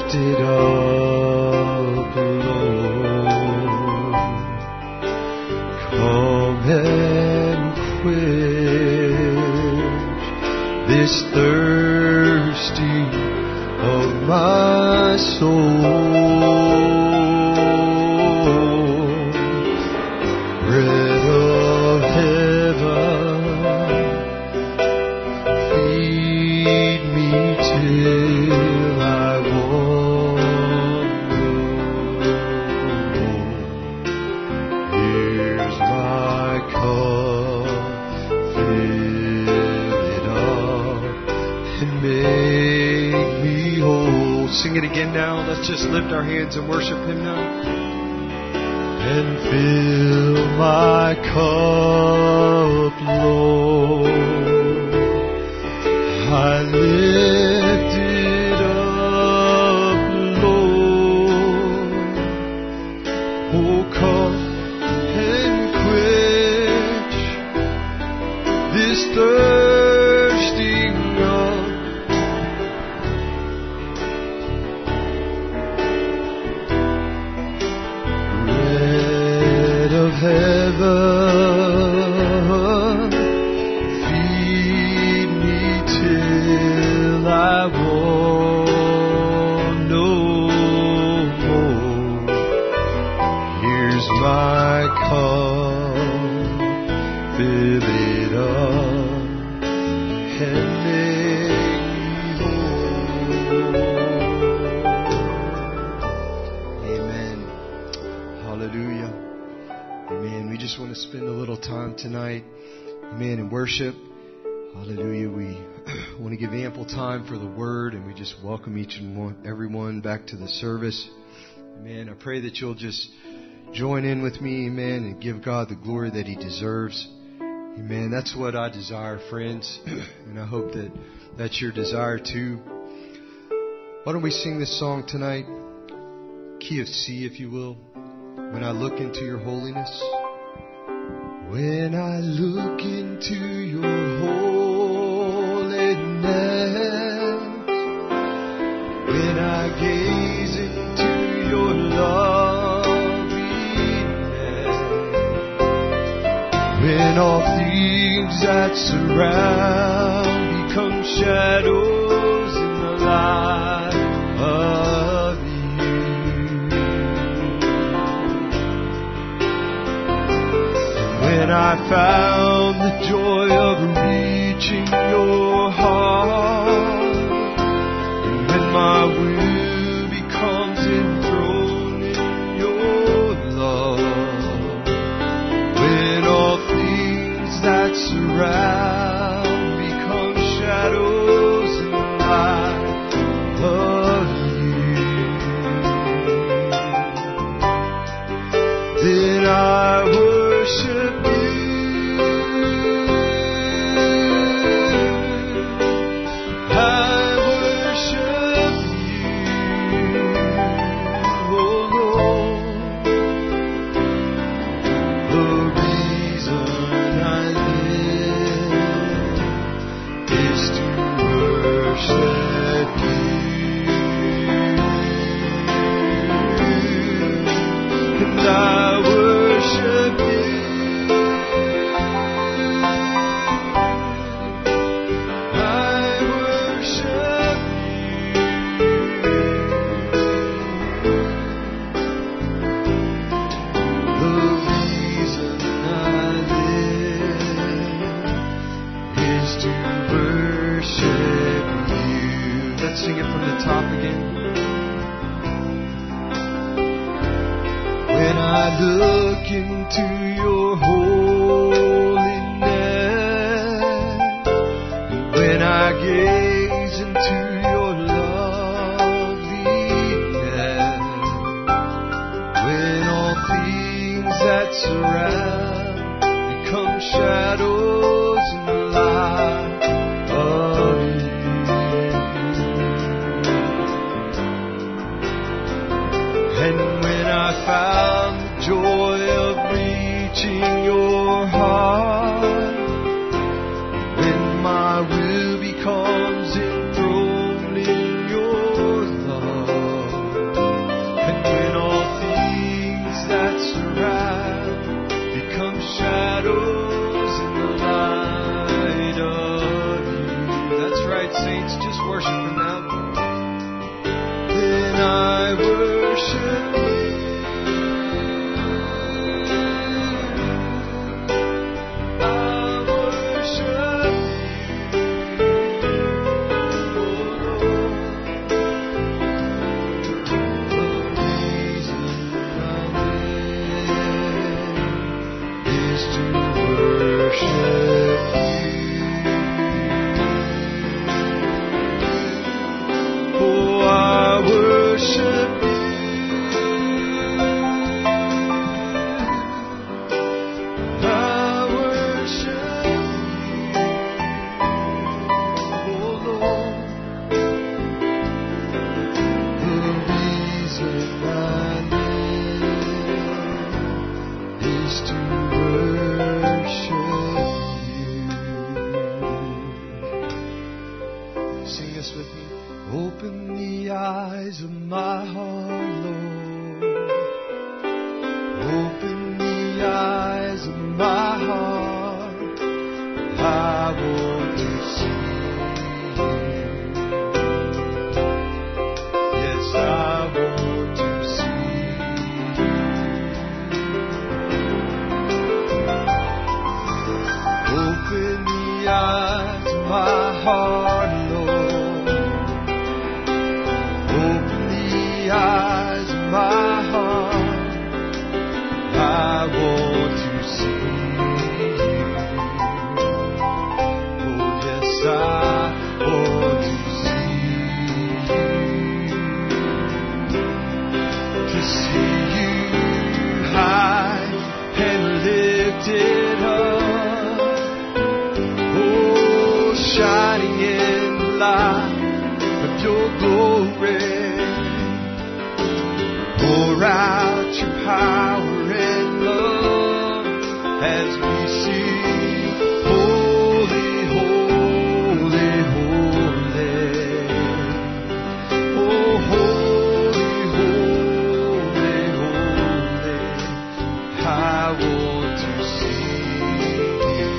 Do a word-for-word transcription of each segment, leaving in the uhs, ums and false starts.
lifted up, Lord. Come and quench this thirsting of my soul. Bread of heaven, feed me till I want no more. Here's my cup, fill it up and make me whole. Sing it again now. Let's just lift our hands and worship Him now. And fill my cup, Lord. I lift it up, Lord. Oh, come and quench this thirsting of bread of heaven, feed me till I want no more. Here's my cup, fill it up and make me whole. Amen. Hallelujah. Amen. We just want to spend a little time tonight, amen, in worship. Hallelujah. We want to give ample time for the Word, and we just welcome each and one, everyone back to the service. Amen. I pray that you'll just join in with me, amen, and give God the glory that He deserves. Amen. That's what I desire, friends, and I hope that that's your desire too. Why don't we sing this song tonight? Key of C, if you will. When I look into your holiness. When I look into your holiness, when I gaze into your loveliness, when all things that surround become shadows in the light of you. When I found the joy of reaching your heart, and when my will becomes enthroned in your love, when all things that surround become shadows in the light of you, then I worship you. Look into your holiness, when I gaze into your loveliness, when all things that surround become shadows in the light of you, and when I found joy of reaching your heart, when my will becomes enthroned in your love, eyes of my heart, Lord. Open the eyes of my heart. I want to see you. Yes, I want to see you. Open the eyes of my heart, Lord. Open the eyes of my heart. I want to see you. Oh, yes, I want to see you. To see you high and lifted up. Oh, shining in the light of your glory. Pour out your power and love as we sing, holy, holy, holy. Oh, holy, holy, holy. I want to see you.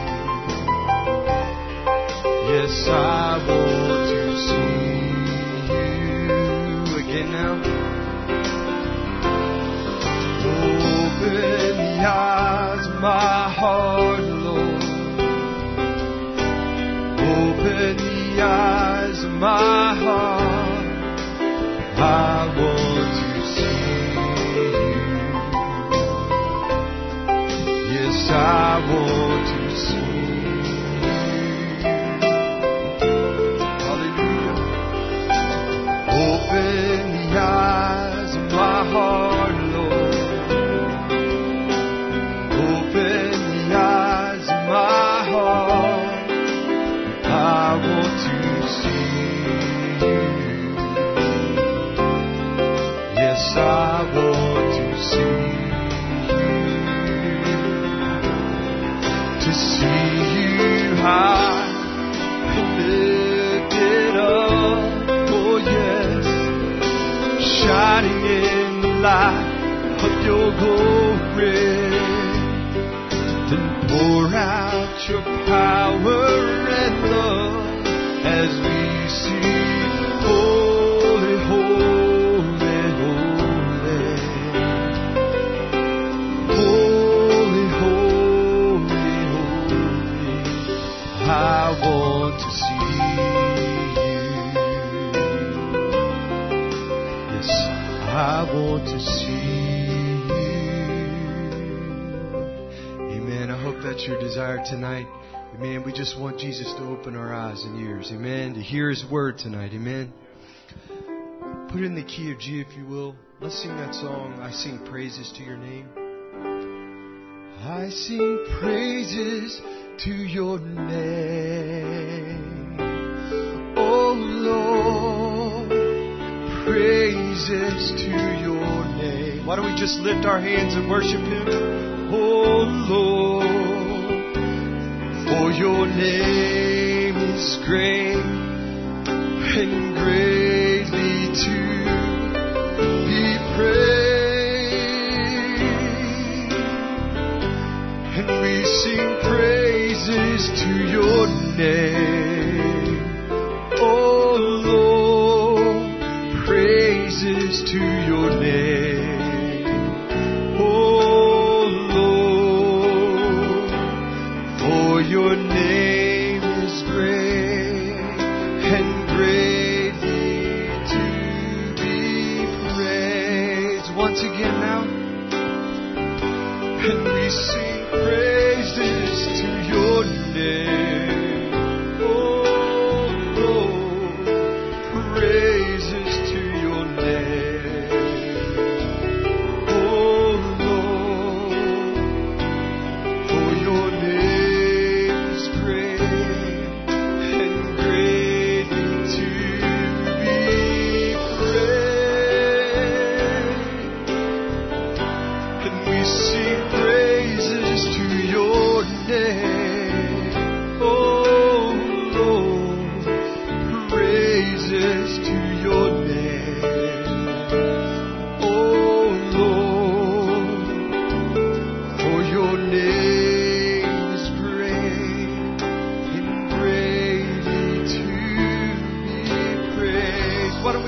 Yes, I want to see you. Again now. Open the eyes of my heart, Lord. Open the eyes of my heart. I want to see you. Yes, I want to see you. Hallelujah. Open the eyes of my heart, Lord. Open the eyes of my heart. I want to see you. Yes, I want to see you. To see you high and lifted up. Oh, yes. Shining in the light of your glory. Then pour out your power and love as we sing, holy, holy, holy. Holy, holy, holy. I want to see you. Yes, I want to see you. Amen. I hope that's your desire tonight. Amen. We just want Jesus to open our eyes and ears. Amen. To hear His word tonight. Amen. Put it in the key of G, if you will. Let's sing that song. I sing praises to your name. I sing praises to your name. Oh Lord, praises to your name. Why don't we just lift our hands and worship Him? Oh Lord, for your name is great and greatly to be praised. And we sing praises to your name. Oh Lord, praises to your name. Oh Lord, for your name is great and greatly to be praised. Once again now. And we sing praises to your name. Oh Lord, praises to your name. Oh Lord, for your name is great and greatly to be praised. And we sing praises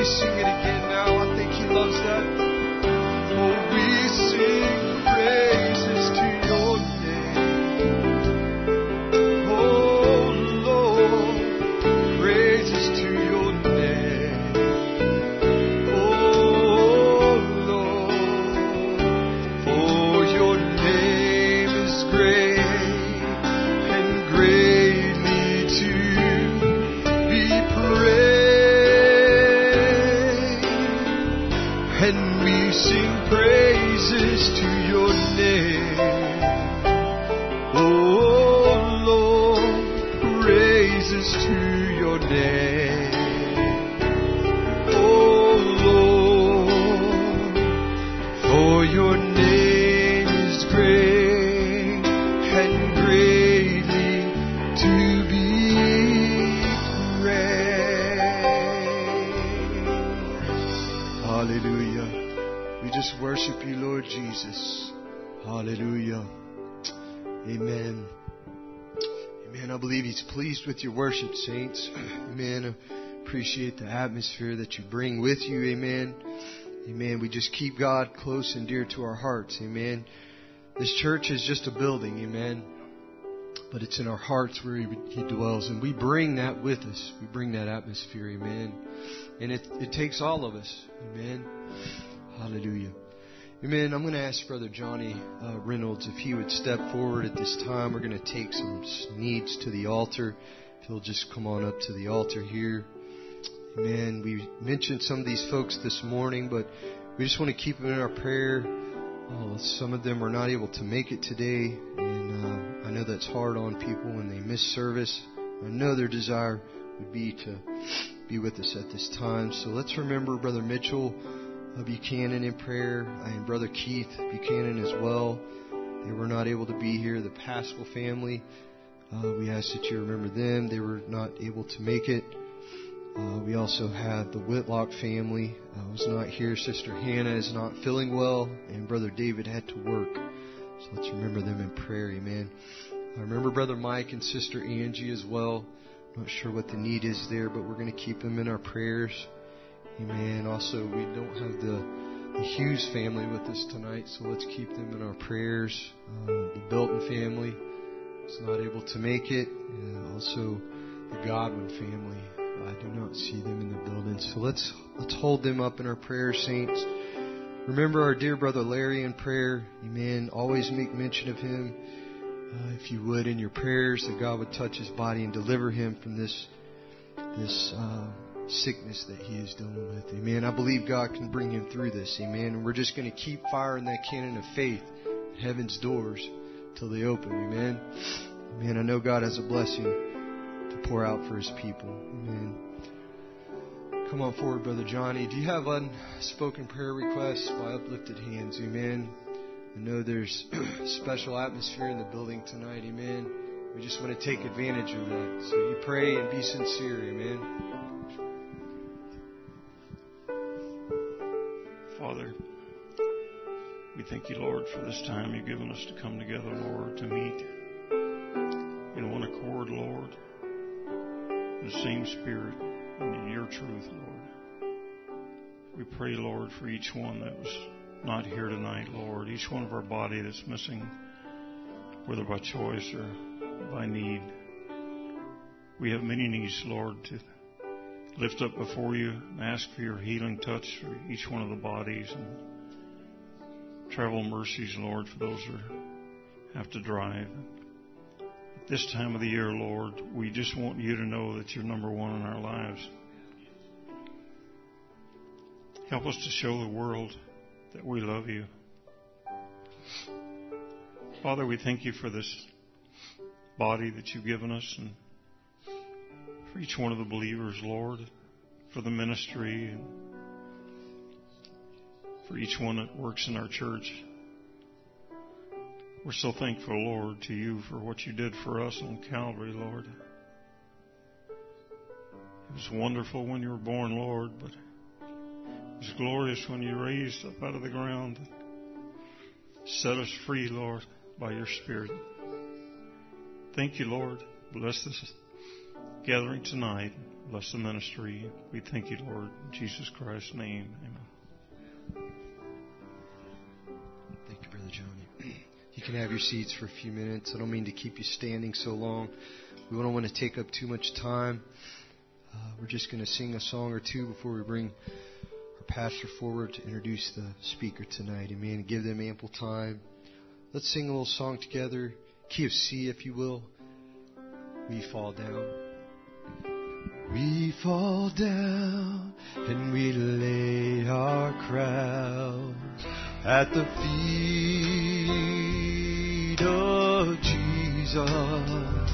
sing it again now. I think He loves that. Oh, we sing praises to Your name. Oh, Lord, praises to Your name. Oh, Lord, for Your name is great and greatly to be praised. And we sing praises to Your name. Oh, Lord, praises to Your name. Oh, Lord, for Your name is great and greatly to be praised. Hallelujah. We just worship You, Lord Jesus. Hallelujah. Amen. Amen. I believe He's pleased with your worship, saints. Amen. I appreciate the atmosphere that you bring with you. Amen. Amen. We just keep God close and dear to our hearts. Amen. This church is just a building. Amen. But it's in our hearts where He, he dwells. And we bring that with us. We bring that atmosphere. Amen. And it, it takes all of us. Amen. Hallelujah. Amen. I'm going to ask Brother Johnny uh, Reynolds if he would step forward at this time. We're going to take some needs to the altar. If he'll just come on up to the altar here. Amen. We mentioned some of these folks this morning, but we just want to keep them in our prayer. Uh, some of them are not able to make it today, and uh, I know that's hard on people when they miss service. I know their desire would be to be with us at this time. So let's remember Brother Mitchell Buchanan in prayer, and Brother Keith Buchanan as well. They were not able to be here. The Pascal family, uh, we ask that you remember them. They were not able to make it. Uh, we also have the Whitlock family. Uh, was not here. Sister Hannah is not feeling well, and Brother David had to work. So let's remember them in prayer. Amen. I remember Brother Mike and Sister Angie as well. Not sure what the need is there, but we're going to keep them in our prayers. Amen. Also, we don't have the, the Hughes family with us tonight, so let's keep them in our prayers. Uh, the Belton family is not able to make it. Uh, also, the Godwin family. I do not see them in the building. So let's let's hold them up in our prayers, saints. Remember our dear brother Larry in prayer. Amen. Always make mention of him, uh, if you would, in your prayers, that God would touch his body and deliver him from this this uh, sickness that he is dealing with. Amen. I believe God can bring him through this. Amen. And we're just going to keep firing that cannon of faith at heaven's doors till they open. Amen. Amen. I know God has a blessing to pour out for his people. Amen. Come on forward, Brother Johnny. Do you have unspoken prayer requests by uplifted hands? Amen. I know there's a special atmosphere in the building tonight. Amen. We just want to take advantage of that. So you pray and be sincere. Amen. Father, we thank you, Lord, for this time you've given us to come together, Lord, to meet in one accord, Lord, in the same spirit and in your truth, Lord. We pray, Lord, for each one that was not here tonight, Lord, each one of our body that's missing, whether by choice or by need. We have many needs, Lord, to lift up before you and ask for your healing touch for each one of the bodies, and travel mercies, Lord, for those who have to drive. At this time of the year, Lord, we just want you to know that you're number one in our lives. Help us to show the world that we love you. Father, we thank you for this body that you've given us, and for each one of the believers, Lord, for the ministry, and for each one that works in our church. We're so thankful, Lord, to you for what you did for us on Calvary, Lord. It was wonderful when you were born, Lord, but it was glorious when you raised up out of the ground and set us free, Lord, by your Spirit. Thank you, Lord. Bless this gathering tonight. Bless the ministry. We thank you, Lord, in Jesus Christ's name. Amen. Thank you, Brother Johnny. You can have your seats for a few minutes. I don't mean to keep you standing so long. We don't want to take up too much time. Uh, we're just going to sing a song or two before we bring our pastor forward to introduce the speaker tonight. Amen. Give them ample time. Let's sing a little song together. Key of C, if you will. We fall down. We fall down and we lay our crowns at the feet of Jesus.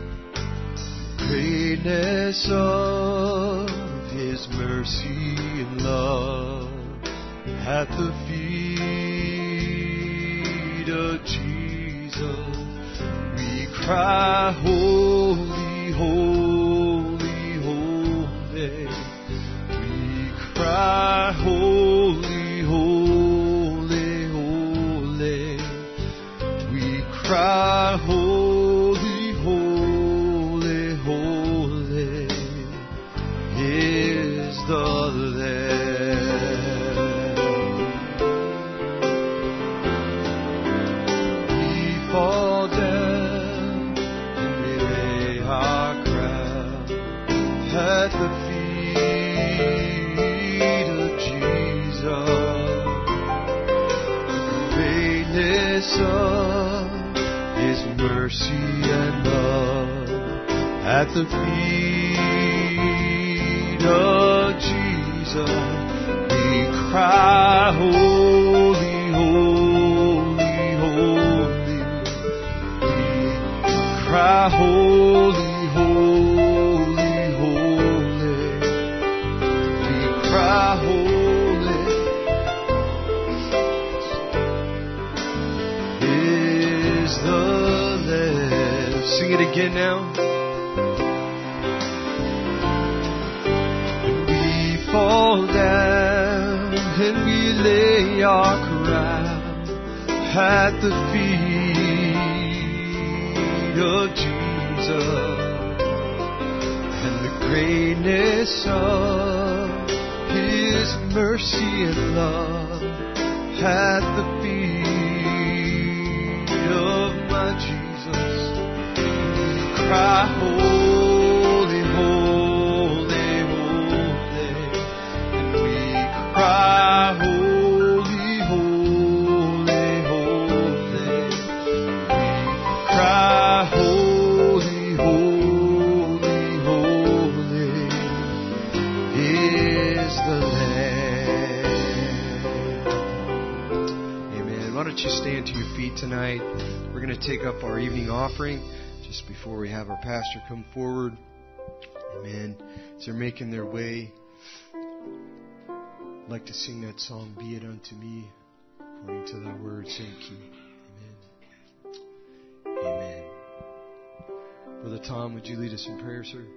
Greatness of His mercy and love at the feet of Jesus. We cry, holy, holy, holy. We cry, holy, holy, holy. We cry, holy, holy, holy is the Lamb. We fall down and we lay our crown at the feet of Jesus. The greatness of His mercy and love at the feet of Jesus. We cry, holy, holy, holy. We cry, holy, holy, holy. We cry, holy is the Lamb. Sing it again now. We fall down and we lay our crown at the feet of Jesus. And the greatness of His mercy and love at the feet of my Jesus. We cry, holy, holy, holy. And we cry, holy, holy, holy. We cry, holy, holy, holy is the Lamb. Amen. Why don't you stand to your feet tonight? We're going to take up our evening offering just before we have our pastor come forward. Amen. As they're making their way, I'd like to sing that song, Be It Unto Me, according to thy word. Thank you. Amen. Amen. Brother Tom, would you lead us in prayer, sir?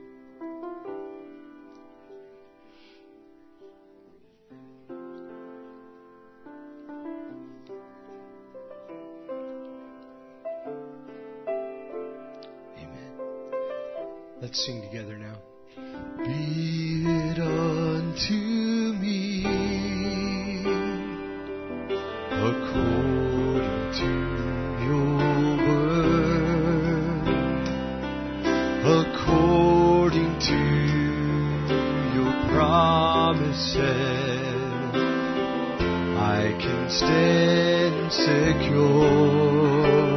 Let's sing together now. Be it unto me according to your word, according to your promises. I can stand secure.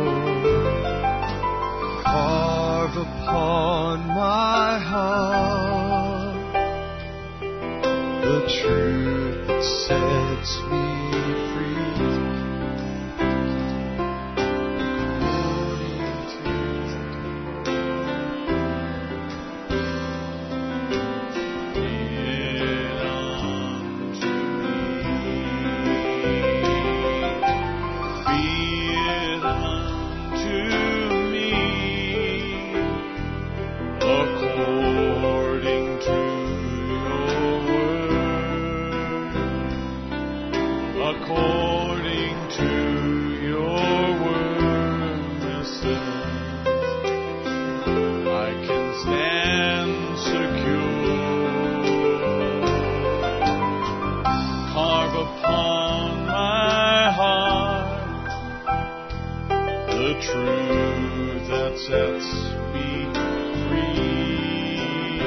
Carve upon my heart the truth that sets me free. According to be it unto me, be it unto me. According to your word, the truth that sets me free,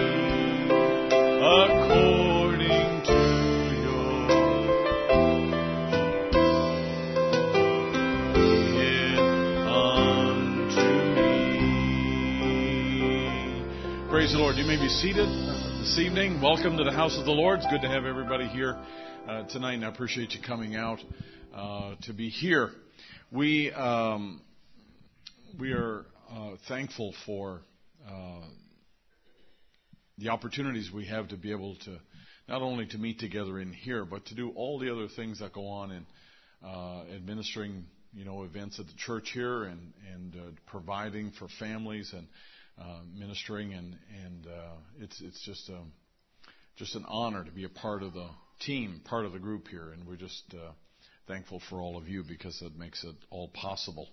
according to your it unto me. Praise the Lord. You may be seated uh, this evening. Welcome to the house of the Lord. It's good to have everybody here uh, tonight, and I appreciate you coming out uh, to be here. We um, we are uh, thankful for uh, the opportunities we have to be able to not only to meet together in here, but to do all the other things that go on in uh, administering, you know, events at the church here, and and uh, providing for families and uh, ministering, and and uh, it's it's just a, just an honor to be a part of the team, part of the group here, and we're just uh, thankful for all of you because it makes it all possible.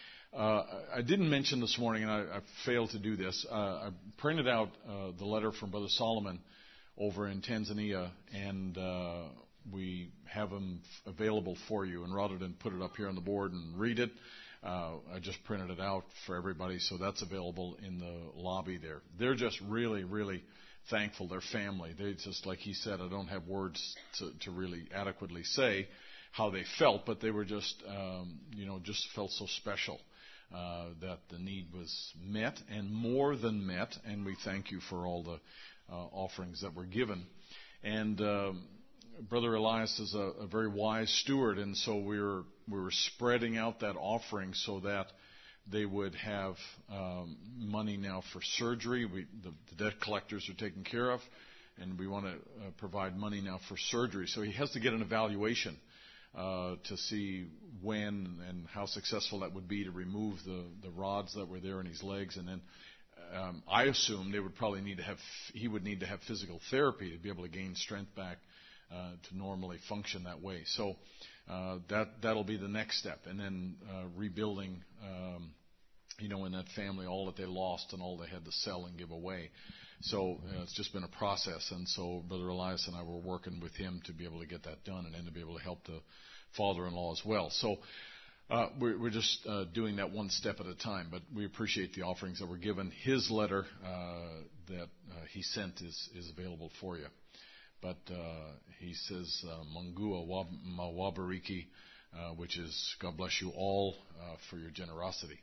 Uh, I didn't mention this morning, and I, I failed to do this. Uh, I printed out uh, the letter from Brother Solomon over in Tanzania, and uh, we have them f- available for you. And rather than put it up here on the board and read it, uh, I just printed it out for everybody, so that's available in the lobby there. They're just really, really thankful. Their family. They just, like he said, I don't have words to, to really adequately say how they felt, but they were just, um, you know, just felt so special uh, that the need was met and more than met, and we thank you for all the uh, offerings that were given. And um, Brother Elias is a, a very wise steward, and so we were we were spreading out that offering so that they would have um, money now for surgery. We, the, the debt collectors are taken care of, and we want to uh, provide money now for surgery. So he has to get an evaluation Uh, to see when and how successful that would be to remove the, the rods that were there in his legs. And then um, I assume they would probably need to have, he would need to have physical therapy to be able to gain strength back uh, to normally function that way. So uh, that, that'll be the next step. And then uh, rebuilding, um, you know, in that family, all that they lost and all they had to sell and give away. So uh, it's just been a process, and so Brother Elias and I were working with him to be able to get that done, and then to be able to help the father-in-law as well. So uh, we're, we're just uh, doing that one step at a time, but we appreciate the offerings that were given. His letter uh, that uh, he sent is, is available for you. But uh, he says, uh, Mangua Mawabariki, uh, which is, God bless you all uh, for your generosity.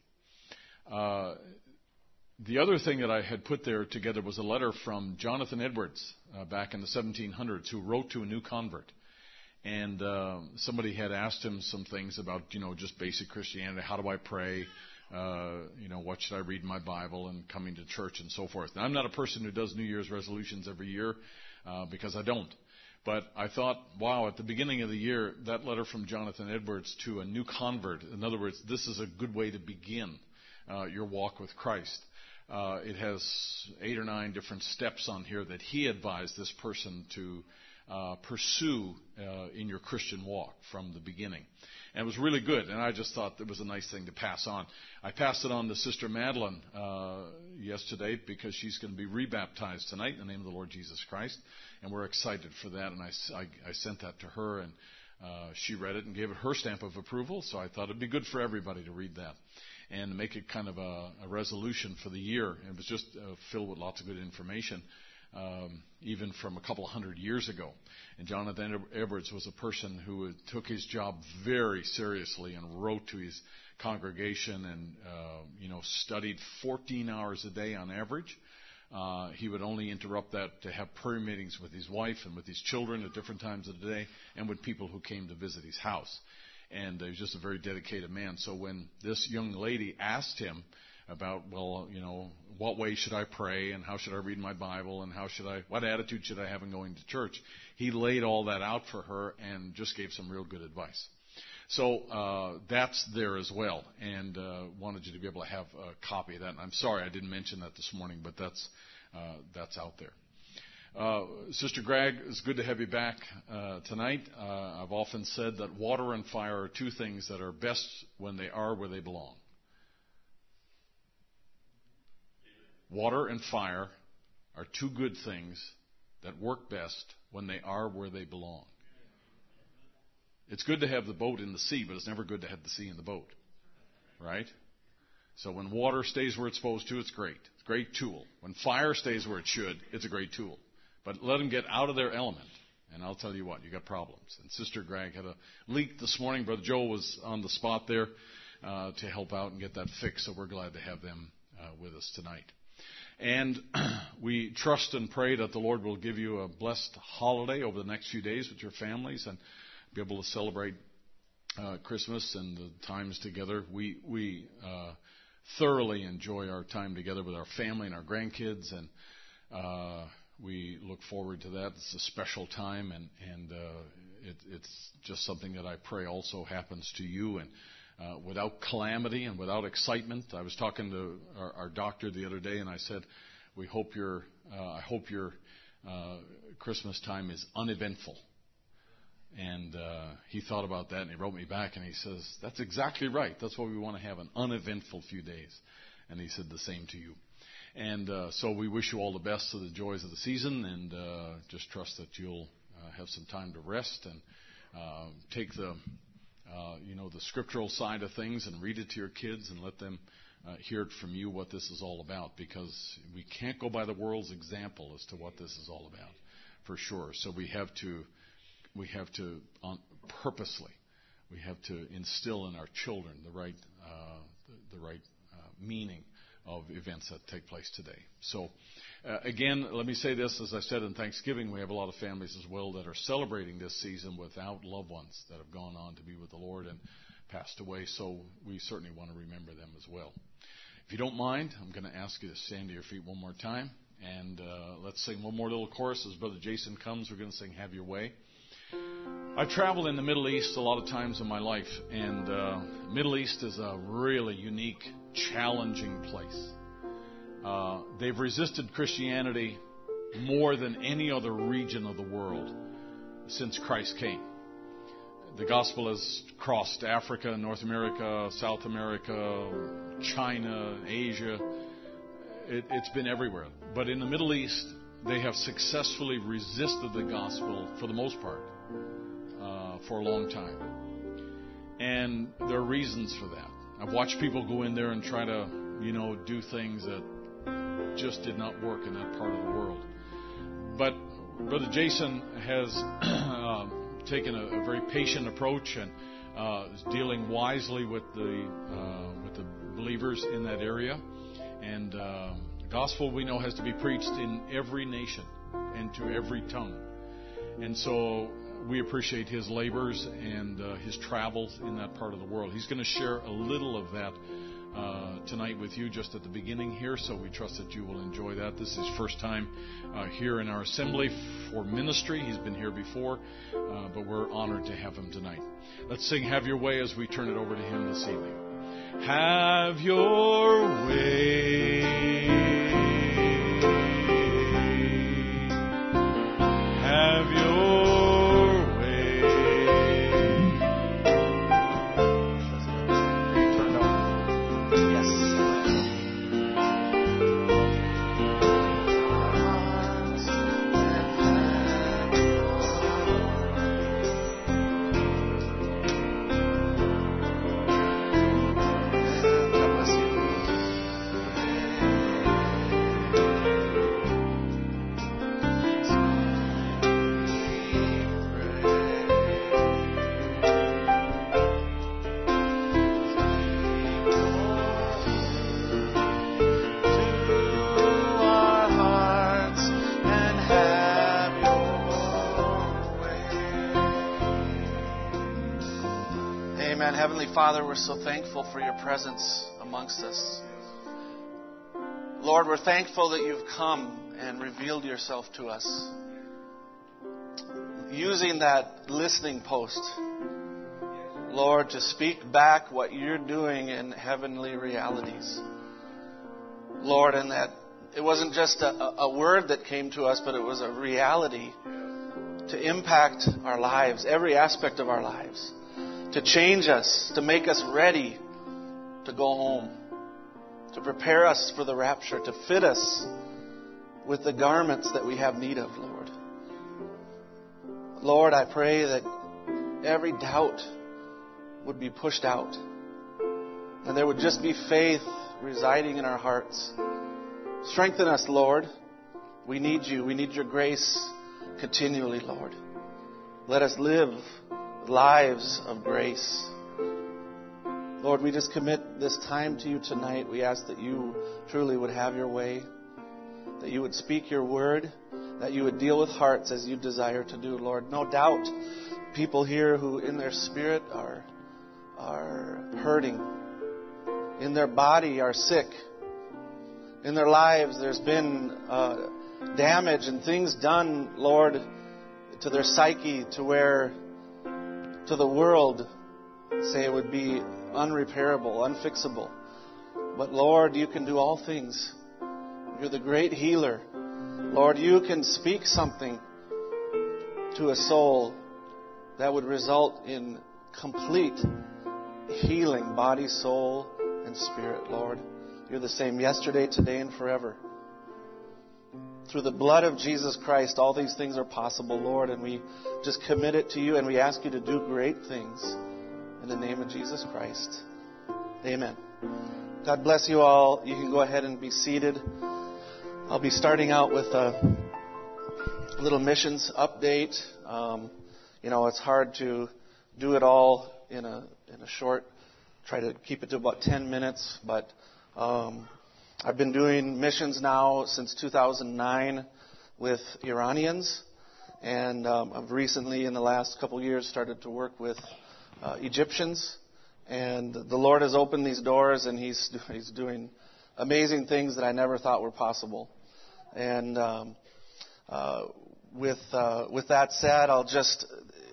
Uh, The other thing that I had put there together was a letter from Jonathan Edwards uh, back in the seventeen hundreds, who wrote to a new convert. And uh, somebody had asked him some things about, you know, just basic Christianity. How do I pray? Uh, you know, what should I read in my Bible, and coming to church and so forth. Now, I'm not a person who does New Year's resolutions every year uh, because I don't. But I thought, wow, at the beginning of the year, that letter from Jonathan Edwards to a new convert, in other words, this is a good way to begin uh, your walk with Christ. Uh, it has eight or nine different steps on here that he advised this person to uh, pursue uh, in your Christian walk from the beginning. And it was really good, and I just thought it was a nice thing to pass on. I passed it on to Sister Madeline uh, yesterday because she's going to be rebaptized tonight in the name of the Lord Jesus Christ, and we're excited for that. And I, I, I sent that to her, and uh, she read it and gave it her stamp of approval, so I thought it would be good for everybody to read that and make it kind of a, a resolution for the year. And it was just uh, filled with lots of good information, um, even from a couple of hundred years ago. And Jonathan Edwards was a person who took his job very seriously and wrote to his congregation and, uh, you know, studied fourteen hours a day on average. Uh, he would only interrupt that to have prayer meetings with his wife and with his children at different times of the day, and with people who came to visit his house. And he was just a very dedicated man. So when this young lady asked him about, well, you know, what way should I pray, and how should I read my Bible, and how should I, what attitude should I have in going to church, he laid all that out for her and just gave some real good advice. So uh, that's there as well, and uh, wanted you to be able to have a copy of that. And I'm sorry I didn't mention that this morning, but that's uh, that's out there. Uh, Sister Greg, it's good to have you back uh, tonight. Uh, I've often said that water and fire are two things that are best when they are where they belong. Water and fire are two good things that work best when they are where they belong. It's good to have the boat in the sea, but it's never good to have the sea in the boat. Right? So when water stays where it's supposed to, it's great. It's a great tool. When fire stays where it should, it's a great tool. But let them get out of their element, and I'll tell you what, you got problems. And Sister Greg had a leak this morning. Brother Joel was on the spot there uh, to help out and get that fixed, so we're glad to have them uh, with us tonight. And we trust and pray that the Lord will give you a blessed holiday over the next few days with your families and be able to celebrate uh, Christmas and the times together. We we uh, thoroughly enjoy our time together with our family and our grandkids, and uh, we look forward to that. It's a special time, and, and uh, it, it's just something that I pray also happens to you, and uh, without calamity and without excitement. I was talking to our, our doctor the other day, and I said, we hope your, uh, I hope your uh, Christmas time is uneventful. And uh, he thought about that, and he wrote me back, and he says, that's exactly right. That's what we want to have, an uneventful few days. And he said the same to you. And uh, so we wish you all the best of the joys of the season, and uh, just trust that you'll uh, have some time to rest and uh, take the, uh, you know, the scriptural side of things and read it to your kids and let them uh, hear it from you what this is all about, because we can't go by the world's example as to what this is all about, for sure. So we have to, we have to on, purposely, we have to instill in our children the right, uh, the, the right uh, meaning of events that take place today. So, uh, again, let me say this, as I said in Thanksgiving, we have a lot of families as well that are celebrating this season without loved ones that have gone on to be with the Lord and passed away, so we certainly want to remember them as well. If you don't mind, I'm going to ask you to stand to your feet one more time, and uh, let's sing one more little chorus. As Brother Jason comes, we're going to sing Have Your Way. I've traveled in the Middle East a lot of times in my life, and uh, Middle East is a really unique, challenging place. Uh, they've resisted Christianity more than any other region of the world since Christ came. The gospel has crossed Africa, North America, South America, China, Asia. It, it's been everywhere. But in the Middle East, they have successfully resisted the gospel for the most part uh, for a long time. And there are reasons for that. I've watched people go in there and try to, you know, do things that just did not work in that part of the world. But Brother Jason has uh, taken a, a very patient approach and uh, is dealing wisely with the uh, with the believers in that area. And uh, the gospel, we know, has to be preached in every nation and to every tongue. And so we appreciate his labors and uh, his travels in that part of the world. He's going to share a little of that uh, tonight with you just at the beginning here, so we trust that you will enjoy that. This is his first time uh, here in our assembly for ministry. He's been here before, uh, but we're honored to have him tonight. Let's sing Have Your Way as we turn it over to him this evening. Have your way. Have your Heavenly Father, we're so thankful for your presence amongst us. Lord, we're thankful that you've come and revealed yourself to us, using that listening post, Lord, to speak back what you're doing in heavenly realities. Lord, and that it wasn't just a, a word that came to us, but it was a reality to impact our lives, every aspect of our lives. To change us, to make us ready to go home, to prepare us for the rapture, to fit us with the garments that we have need of, Lord. Lord, I pray that every doubt would be pushed out, and there would just be faith residing in our hearts. Strengthen us, Lord. We need you. We need your grace continually, Lord. Let us live lives of grace. Lord, we just commit this time to you tonight. We ask that you truly would have your way, that you would speak your word, that you would deal with hearts as you desire to do, Lord. No doubt, people here who in their spirit are, are hurting, in their body are sick, in their lives there's been uh, damage and things done, Lord, to their psyche, to where, to the world, say it would be unrepairable, unfixable. But Lord, you can do all things. You're the great healer. Lord, you can speak something to a soul that would result in complete healing, body, soul, and spirit, Lord. You're the same yesterday, today, and forever. Through the blood of Jesus Christ, all these things are possible, Lord, and we just commit it to you, and we ask you to do great things in the name of Jesus Christ. Amen. God bless you all. You can go ahead and be seated. I'll be starting out with a little missions update. Um, you know, it's hard to do it all in a in a short. Try to keep it to about ten minutes, but um, I've been doing missions now since two thousand nine with Iranians, and um, I've recently, in the last couple of years, started to work with uh, Egyptians. And the Lord has opened these doors, and He's He's doing amazing things that I never thought were possible. And um, uh, with uh, with that said, I'll just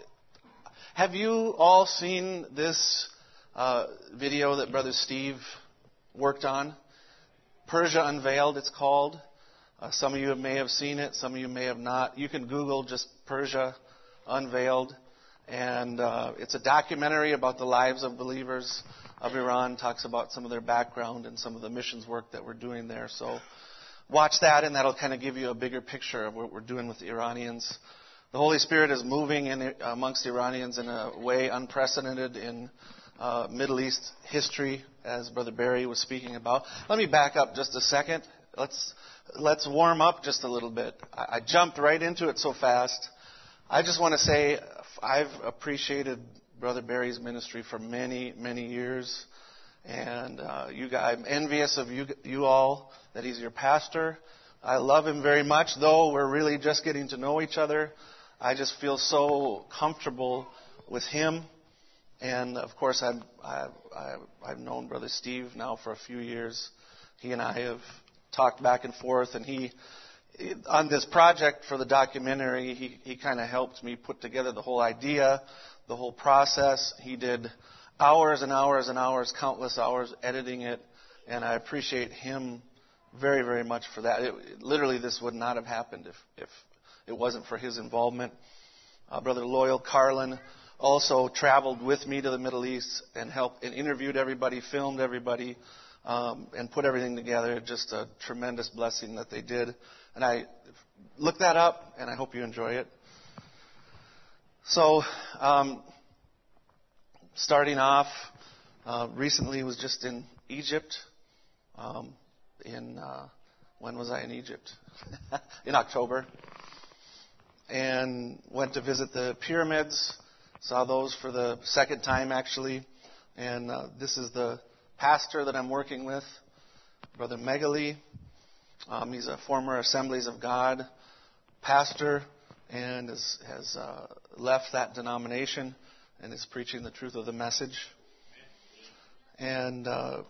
have you all seen this uh, video that Brother Steve worked on? Persia Unveiled, it's called. Uh, some of you may have seen it, some of you may have not. You can Google just Persia Unveiled. And uh, it's a documentary about the lives of believers of Iran. Talks about some of their background and some of the missions work that we're doing there. So watch that, and that'll kind of give you a bigger picture of what we're doing with the Iranians. The Holy Spirit is moving in amongst the Iranians in a way unprecedented in uh, Middle East history, as Brother Barry was speaking about. Let me back up just a second. Let's let's warm up just a little bit. I, I jumped right into it so fast. I just want to say I've appreciated Brother Barry's ministry for many, many years. And uh, you guys, I'm envious of you, you all that he's your pastor. I love him very much, though we're really just getting to know each other. I just feel so comfortable with him. And, of course, I've, I've, I've, I've known Brother Steve now for a few years. He and I have talked back and forth, and he... on this project for the documentary, he, he kind of helped me put together the whole idea, the whole process. He did hours and hours and hours, countless hours editing it, and I appreciate him very, very much for that. It, literally, this would not have happened if, if it wasn't for his involvement. Uh, Brother Loyal Carlin also traveled with me to the Middle East and helped and interviewed everybody, filmed everybody, um, and put everything together. Just a tremendous blessing that they did. And I looked that up, and I hope you enjoy it. So, um, starting off, uh, recently was just in Egypt. Um, in uh, when was I in Egypt? In October. And went to visit the pyramids. Saw those for the second time, actually. And uh, this is the pastor that I'm working with, Brother Megali. Um, he's a former Assemblies of God pastor and is, has uh, left that denomination and is preaching the truth of the message. And uh,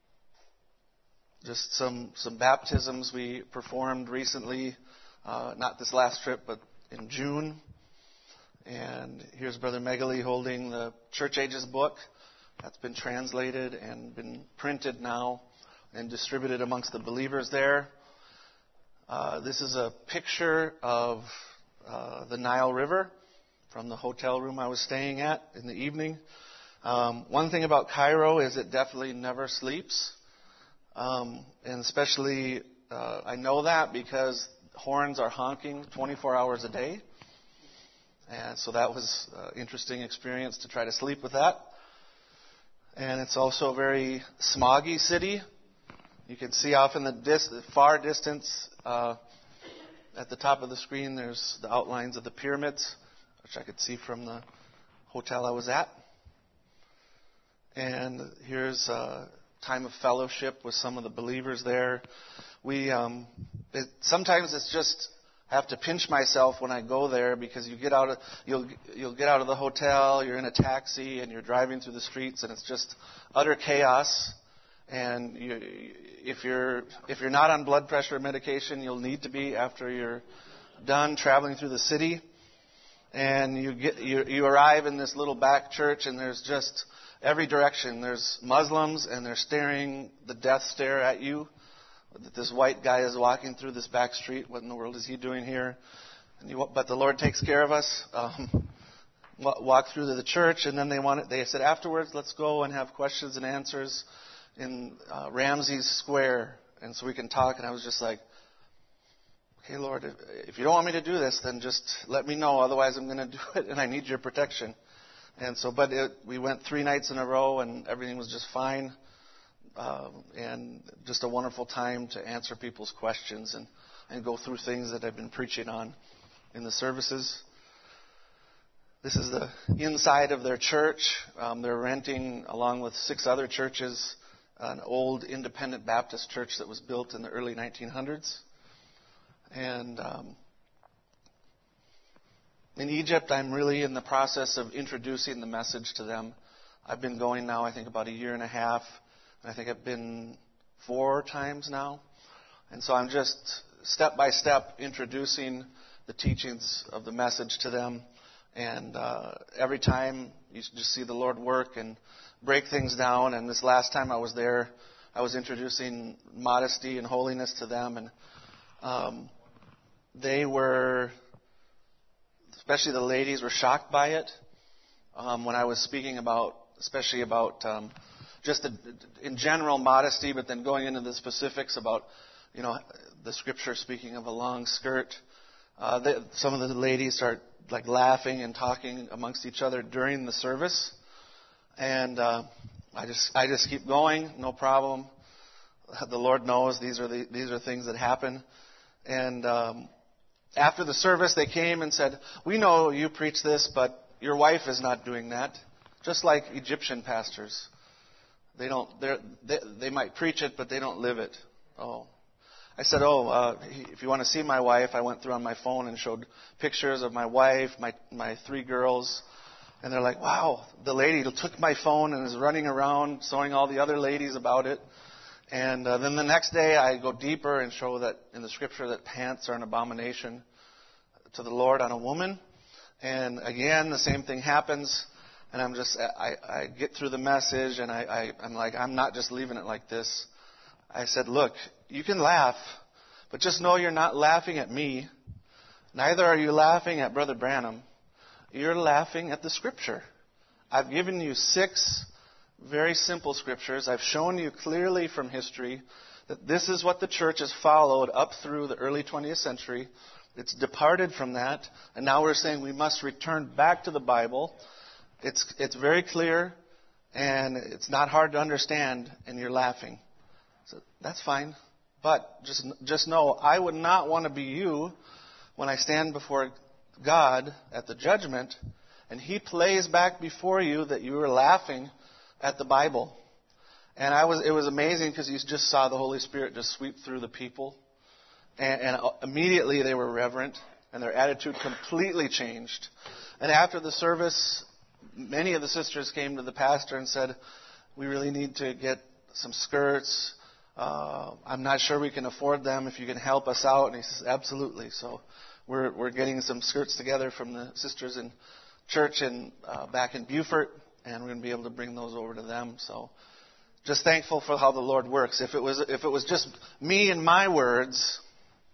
just some some baptisms we performed recently, uh, not this last trip, but in June. And here's Brother Megali holding the Church Ages book that's been translated and been printed now and distributed amongst the believers there. Uh, this is a picture of uh, the Nile River from the hotel room I was staying at in the evening. Um, one thing about Cairo is it definitely never sleeps. Um, and especially, uh, I know that because horns are honking twenty-four hours a day. And so that was an interesting experience to try to sleep with that. And it's also a very smoggy city. You can see off in the dis- far distance, uh, at the top of the screen, there's the outlines of the pyramids, which I could see from the hotel I was at. And here's a time of fellowship with some of the believers there. We um, it, sometimes it's just I have to pinch myself when I go there, because you get out of you'll you'll get out of the hotel, you're in a taxi, and you're driving through the streets, and it's just utter chaos. And you, if you're if you're not on blood pressure medication, you'll need to be after you're done traveling through the city. And you get you, you arrive in this little back church, and there's just every direction. There's Muslims, and they're staring the death stare at you. That this white guy is walking through this back street. What in the world is he doing here? And you, but the Lord takes care of us. Um, walk through to the church, and then they wanted. They said afterwards, let's go and have questions and answers in uh, Ramses Square, and so we can talk. And I was just like, okay, Lord, if, if you don't want me to do this, then just let me know. Otherwise, I'm going to do it, and I need your protection. And so, but it, we went three nights in a row, and everything was just fine. Uh, and just a wonderful time to answer people's questions and, and go through things that I've been preaching on in the services. This is the inside of their church. Um, they're renting, along with six other churches, an old independent Baptist church that was built in the early nineteen hundreds. And um, in Egypt, I'm really in the process of introducing the message to them. I've been going now, I think, about a year and a half. I think I've been four times now. And so I'm just step by step introducing the teachings of the message to them. And uh, every time you just see the Lord work and break things down. And this last time I was there, I was introducing modesty and holiness to them. And um, they were, especially the ladies, were shocked by it. Um, when I was speaking about, especially about um, just the, in general modesty, but then going into the specifics about, you know, the scripture speaking of a long skirt. Uh, they, some of the ladies start like laughing and talking amongst each other during the service, and uh, I just I just keep going, no problem. The Lord knows these are the, these are things that happen. And um, after the service, they came and said, "We know you preach this, but your wife is not doing that." Just like Egyptian pastors. They don't. They they might preach it, but they don't live it. Oh, I said, oh, uh, if you want to see my wife, I went through on my phone and showed pictures of my wife, my my three girls, and they're like, wow, the lady took my phone and is running around showing all the other ladies about it. And uh, then the next day, I go deeper and show that in the scripture that pants are an abomination to the Lord on a woman. And again, the same thing happens. And I'm just, I, I get through the message, and I, I, I'm like, I'm not just leaving it like this. I said, look, you can laugh, but just know you're not laughing at me. Neither are you laughing at Brother Branham. You're laughing at the Scripture. I've given you six very simple Scriptures. I've shown you clearly from history that this is what the church has followed up through the early twentieth century. It's departed from that, and now we're saying we must return back to the Bible. It's it's very clear, and it's not hard to understand, and you're laughing. So that's fine. But just just know, I would not want to be you when I stand before God at the judgment, and He plays back before you that you were laughing at the Bible. And I was it was amazing because you just saw the Holy Spirit just sweep through the people, and, and immediately they were reverent, and their attitude completely changed. And after the service, many of the sisters came to the pastor and said, we really need to get some skirts. Uh, I'm not sure we can afford them. If you can help us out. And he says, absolutely. So we're we're getting some skirts together from the sisters in church in, uh, back in Beaufort, and we're going to be able to bring those over to them. So just thankful for how the Lord works. If it was if it was just me and my words,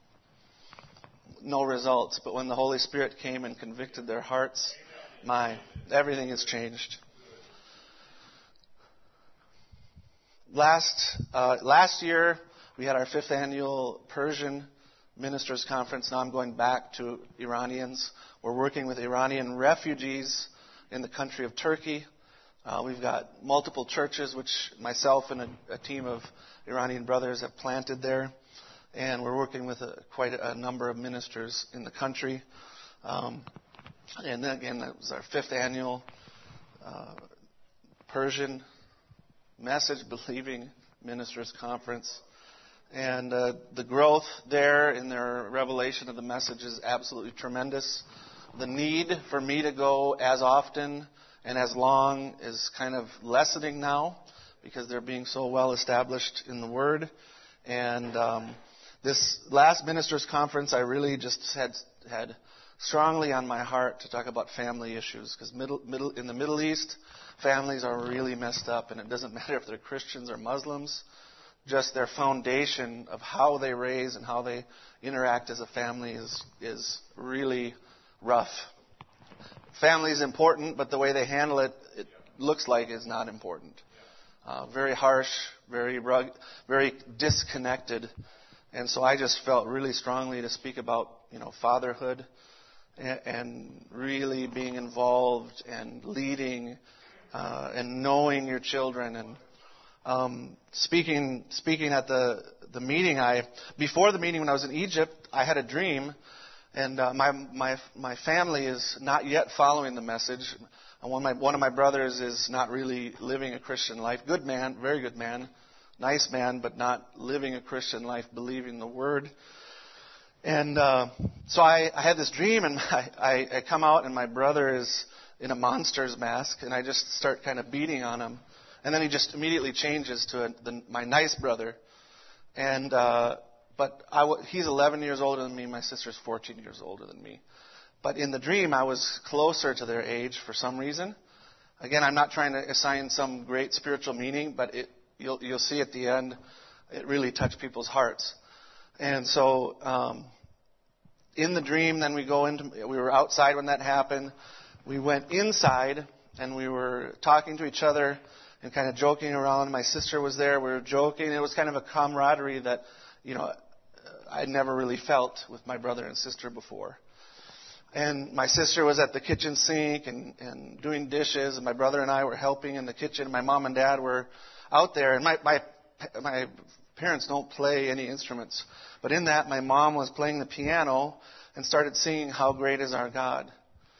no results. But when the Holy Spirit came and convicted their hearts, my, everything has changed. Last uh, last year, we had our fifth annual Persian Ministers Conference. Now I'm going back to Iranians. We're working with Iranian refugees in the country of Turkey. Uh, we've got multiple churches, which myself and a, a team of Iranian brothers have planted there. And we're working with a, quite a, a number of ministers in the country. Um, and then again, that was our fifth annual uh, Persian Message Believing Ministers Conference. And uh, the growth there in their revelation of the message is absolutely tremendous. The need for me to go as often and as long is kind of lessening now because they're being so well established in the Word. And um, this last ministers' conference, I really just had had strongly on my heart to talk about family issues because middle, middle, in the Middle East, families are really messed up, and it doesn't matter if they're Christians or Muslims. Just their foundation of how they raise and how they interact as a family is is really rough. Family is important, but the way they handle it, it looks like is not important. Uh, very harsh, very rug, very disconnected, and so I just felt really strongly to speak about you know fatherhood and, and really being involved and leading uh, and knowing your children and. Um, speaking speaking at the the meeting, I before the meeting when I was in Egypt, I had a dream, and uh, my my my family is not yet following the message. One of my one of my brothers is not really living a Christian life. Good man, very good man, nice man, but not living a Christian life, believing the Word. And uh, so I, I had this dream, and I, I, I come out, and my brother is in a monster's mask, and I just start kind of beating on him. And then he just immediately changes to a, the, my nice brother. And uh, but I w- he's eleven years older than me. My sister's fourteen years older than me. But in the dream, I was closer to their age for some reason. Again, I'm not trying to assign some great spiritual meaning, but it, you'll, you'll see at the end, it really touched people's hearts. And so um, in the dream, then we go into, we were outside when that happened. We went inside, and we were talking to each other and kind of joking around. My sister was there. We were joking. It was kind of a camaraderie that, you know, I'd never really felt with my brother and sister before. And my sister was at the kitchen sink and, and doing dishes, and my brother and I were helping in the kitchen. My mom and dad were out there, and my my my parents don't play any instruments. But in that, my mom was playing the piano and started singing "How Great Is Our God."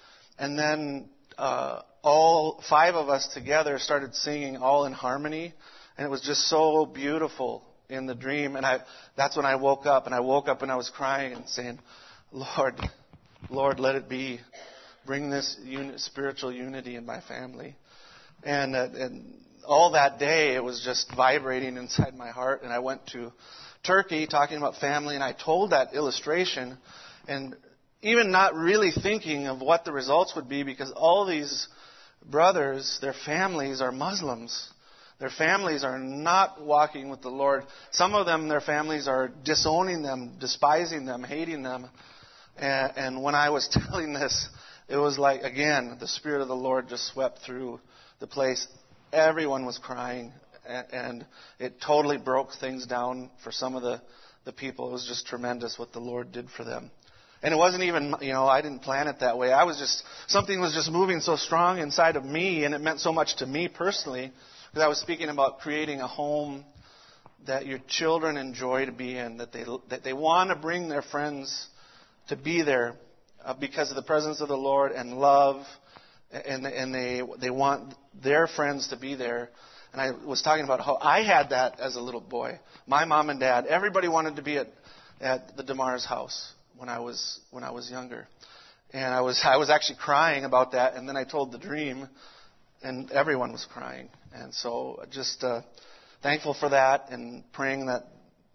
And then uh, all five of us together started singing all in harmony, and it was just so beautiful in the dream. And I that's when I woke up, and I woke up and I was crying and saying, Lord, Lord, let it be. Bring this uni- spiritual unity in my family. And, uh, and all that day, it was just vibrating inside my heart. And I went to Turkey talking about family, and I told that illustration, and even not really thinking of what the results would be, because all these brothers, their families are Muslims. Their families are not walking with the Lord. Some of them, their families are disowning them, despising them, hating them. And, and when I was telling this, it was like, again, the Spirit of the Lord just swept through the place. Everyone was crying, and, and it totally broke things down for some of the, the people. It was just tremendous what the Lord did for them. And it wasn't even, you know, I didn't plan it that way. I was just, something was just moving so strong inside of me, and it meant so much to me personally, because I was speaking about creating a home that your children enjoy to be in, that they that they want to bring their friends to be there uh, because of the presence of the Lord and love, and and they they want their friends to be there. And I was talking about how I had that as a little boy. My mom and dad, everybody wanted to be at at the DeMar's house when I was when I was younger, and I was I was actually crying about that. And then I told the dream, and everyone was crying. And so just uh, thankful for that, and praying that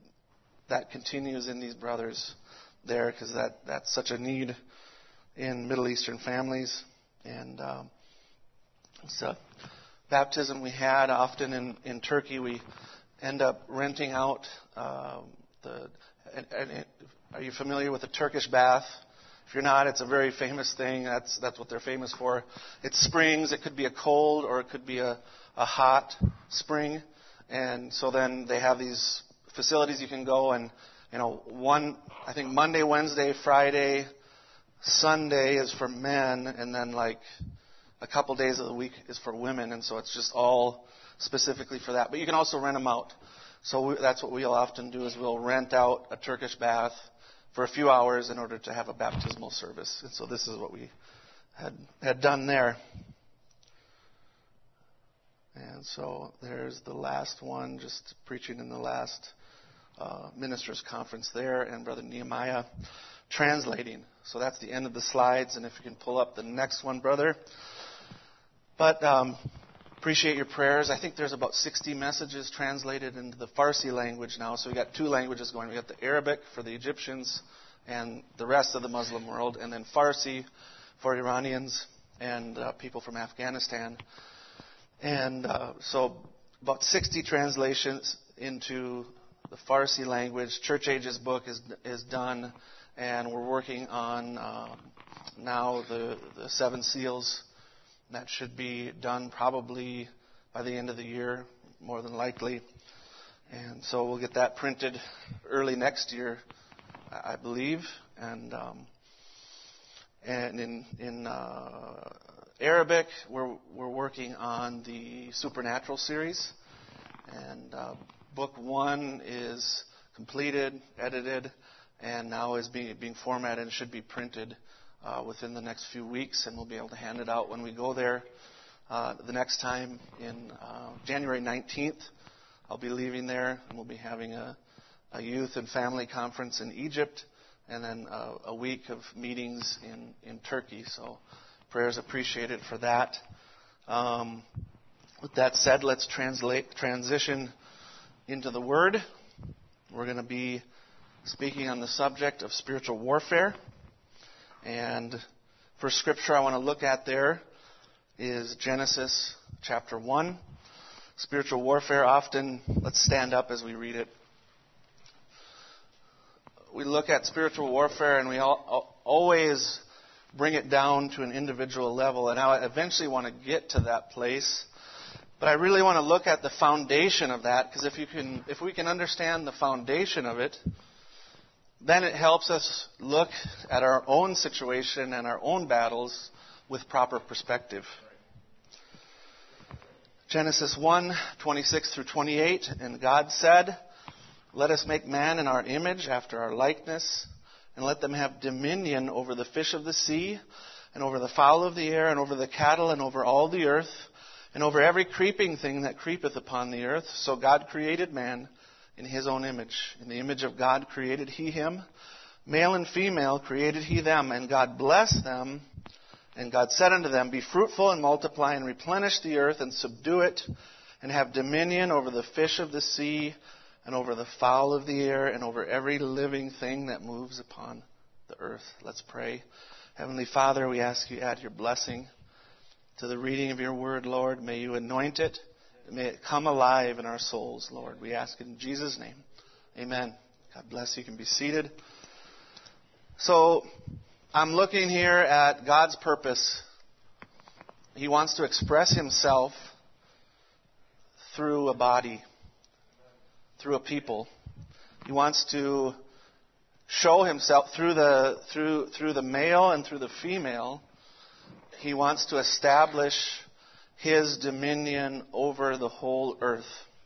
that continues in these brothers there, because that, that's such a need in Middle Eastern families. And um, it's a baptism we had often in, in Turkey. We end up renting out um, the. And, and it, are you familiar with the Turkish bath? If you're not, it's a very famous thing. That's that's what they're famous for. It's springs. It could be a cold or it could be a, a hot spring. And so then they have these facilities you can go and, you know, one, I think Monday, Wednesday, Friday, Sunday is for men, and then like a couple days of the week is for women, and so it's just all specifically for that. But you can also rent them out. So we, that's what we'll often do is we'll rent out a Turkish bath for a few hours in order to have a baptismal service. And so this is what we had had done there. And so there's the last one, just preaching in the last uh, ministers' conference there, and Brother Nehemiah translating. So that's the end of the slides, and if you can pull up the next one, brother. But um, appreciate your prayers. I think there's about sixty messages translated into the Farsi language now. So we got two languages going. We got the Arabic for the Egyptians and the rest of the Muslim world, and then Farsi for Iranians and uh, people from Afghanistan. And uh, so about sixty translations into the Farsi language. Church Ages book is is done, and we're working on uh, now the, the Seven Seals. That should be done probably by the end of the year, more than likely. And so we'll get that printed early next year, I believe. And um, and in in uh, Arabic, we're we're working on the Supernatural series, and uh, book one is completed, edited, and now is being being formatted and should be printed uh, within the next few weeks, and we'll be able to hand it out when we go there uh, the next time in uh, January nineteenth. I'll be leaving there, and we'll be having a, a youth and family conference in Egypt, and then a, a week of meetings in, in Turkey. So prayers appreciated for that. Um, with that said, let's translate transition into the Word. We're going to be speaking on the subject of spiritual warfare. And first scripture I want to look at there is Genesis chapter one. Spiritual warfare often, let's stand up as we read it. We look at spiritual warfare and we all, always bring it down to an individual level. And I eventually want to get to that place. But I really want to look at the foundation of that, because if you can, if we can understand the foundation of it, then it helps us look at our own situation and our own battles with proper perspective. Genesis one, twenty-six through twenty-eight, and God said, "Let us make man in our image, after our likeness, and let them have dominion over the fish of the sea, and over the fowl of the air, and over the cattle, and over all the earth, and over every creeping thing that creepeth upon the earth." So God created man in his own image. In the image of God created he him. Male and female created he them. And God blessed them. And God said unto them, "Be fruitful and multiply and replenish the earth and subdue it, and have dominion over the fish of the sea, and over the fowl of the air, and over every living thing that moves upon the earth." Let's pray. Heavenly Father, we ask you to add your blessing to the reading of your word, Lord. May you anoint it. May it come alive in our souls, Lord. We ask it in Jesus' name. Amen. God bless you. You can be seated. So I'm looking here at God's purpose. He wants to express himself through a body, through a people. He wants to show himself through the through through the male and through the female. He wants to establish his dominion over the whole earth.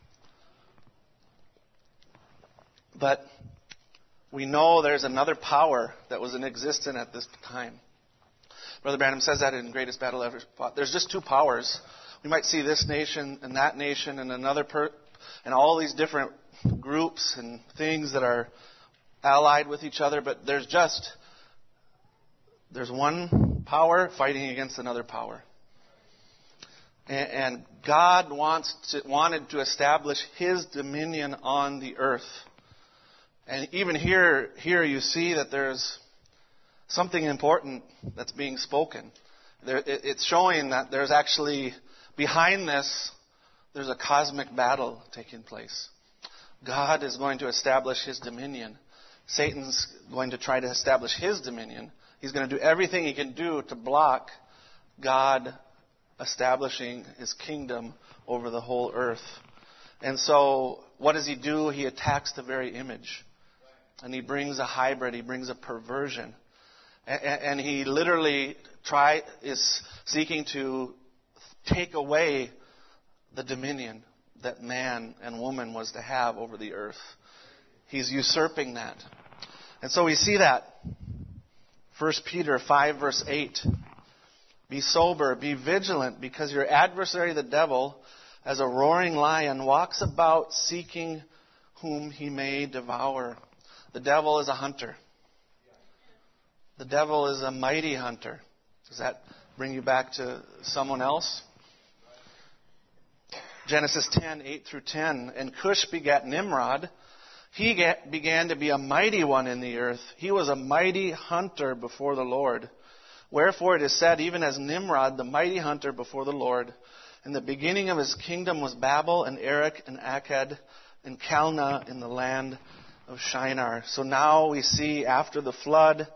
But we know there's another power that was in existence at this time. Brother Branham says that in Greatest Battle Ever Fought. There's just two powers. We might see this nation and that nation and another per- and all these different groups and things that are allied with each other, but there's just there's one power fighting against another power. And, and God wants to, wanted to establish his dominion on the earth. And even here, here you see that there's something important that's being spoken. There, it, it's showing that there's actually, behind this, there's a cosmic battle taking place. God is going to establish his dominion. Satan's going to try to establish his dominion. He's going to do everything he can do to block God establishing his kingdom over the whole earth. And so, what does he do? He attacks the very image. And he brings a hybrid. He brings a perversion. And, and he literally try is seeking to take away the dominion that man and woman was to have over the earth. He's usurping that. And so we see that. First Peter five verse eight. Be sober, be vigilant, because your adversary the devil, as a roaring lion, walks about seeking whom he may devour. The devil is a hunter. The devil is a mighty hunter. Does that bring you back to someone else? Genesis ten, eight through ten. And Cush begat Nimrod. He get, began to be a mighty one in the earth. He was a mighty hunter before the Lord. Wherefore it is said, even as Nimrod, the mighty hunter before the Lord, in the beginning of his kingdom was Babel and Erech and Akkad and Calneh in the land of Shinar. So now we see after the flood,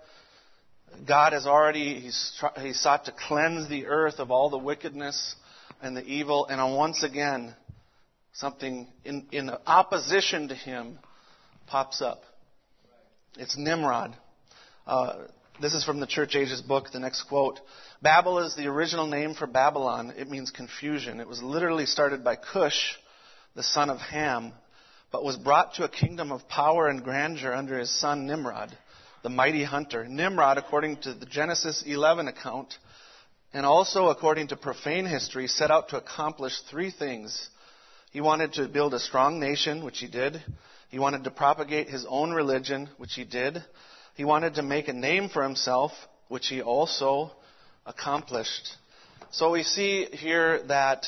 God has already, he's, he sought to cleanse the earth of all the wickedness and the evil. And once again, something in, in opposition to him pops up. It's Nimrod. Uh, this is from the Church Ages book, the next quote. Babel is the original name for Babylon. It means confusion. It was literally started by Cush, the son of Ham, but was brought to a kingdom of power and grandeur under his son Nimrod, the mighty hunter. Nimrod, according to the Genesis eleven account, and also according to profane history, set out to accomplish three things. He wanted to build a strong nation, which he did. He wanted to propagate his own religion, which he did. He wanted to make a name for himself, which he also accomplished. So we see here that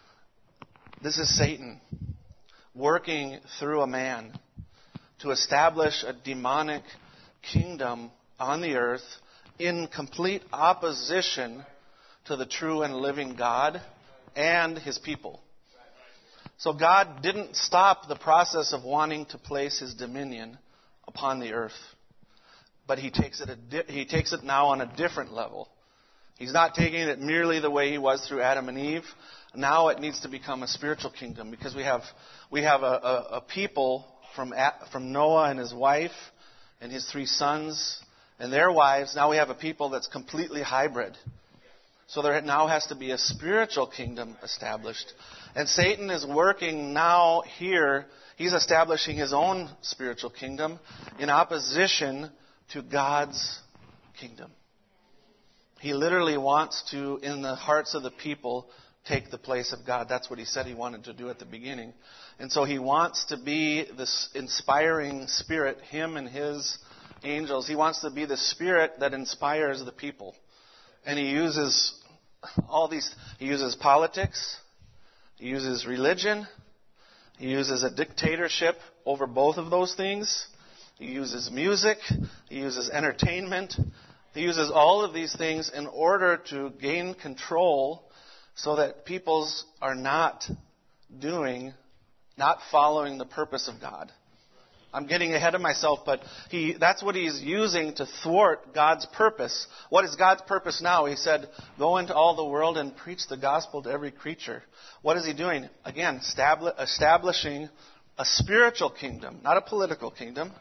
this is Satan working through a man to establish a demonic kingdom on the earth in complete opposition to the true and living God and his people. So God didn't stop the process of wanting to place his dominion upon the earth, but he takes it a di- he takes it now on a different level. He's not taking it merely the way he was through Adam and Eve. Now it needs to become a spiritual kingdom, because we have we have a, a, a people from from Noah and his wife and his three sons and their wives. Now we have a people that's completely hybrid. So there now has to be a spiritual kingdom established. And Satan is working now here. He's establishing his own spiritual kingdom in opposition to God's kingdom. He literally wants to, in the hearts of the people, take the place of God. That's what he said he wanted to do at the beginning. And so he wants to be this inspiring spirit, him and his angels. He wants to be the spirit that inspires the people. And he uses all these, he uses politics, he uses religion, he uses a dictatorship over both of those things, he uses music, he uses entertainment, he uses all of these things in order to gain control so that peoples are not doing, not following the purpose of God. I'm getting ahead of myself, but he, that's what he's using to thwart God's purpose. What is God's purpose now? He said, go into all the world and preach the gospel to every creature. What is he doing? Again, establishing a spiritual kingdom, not a political kingdom,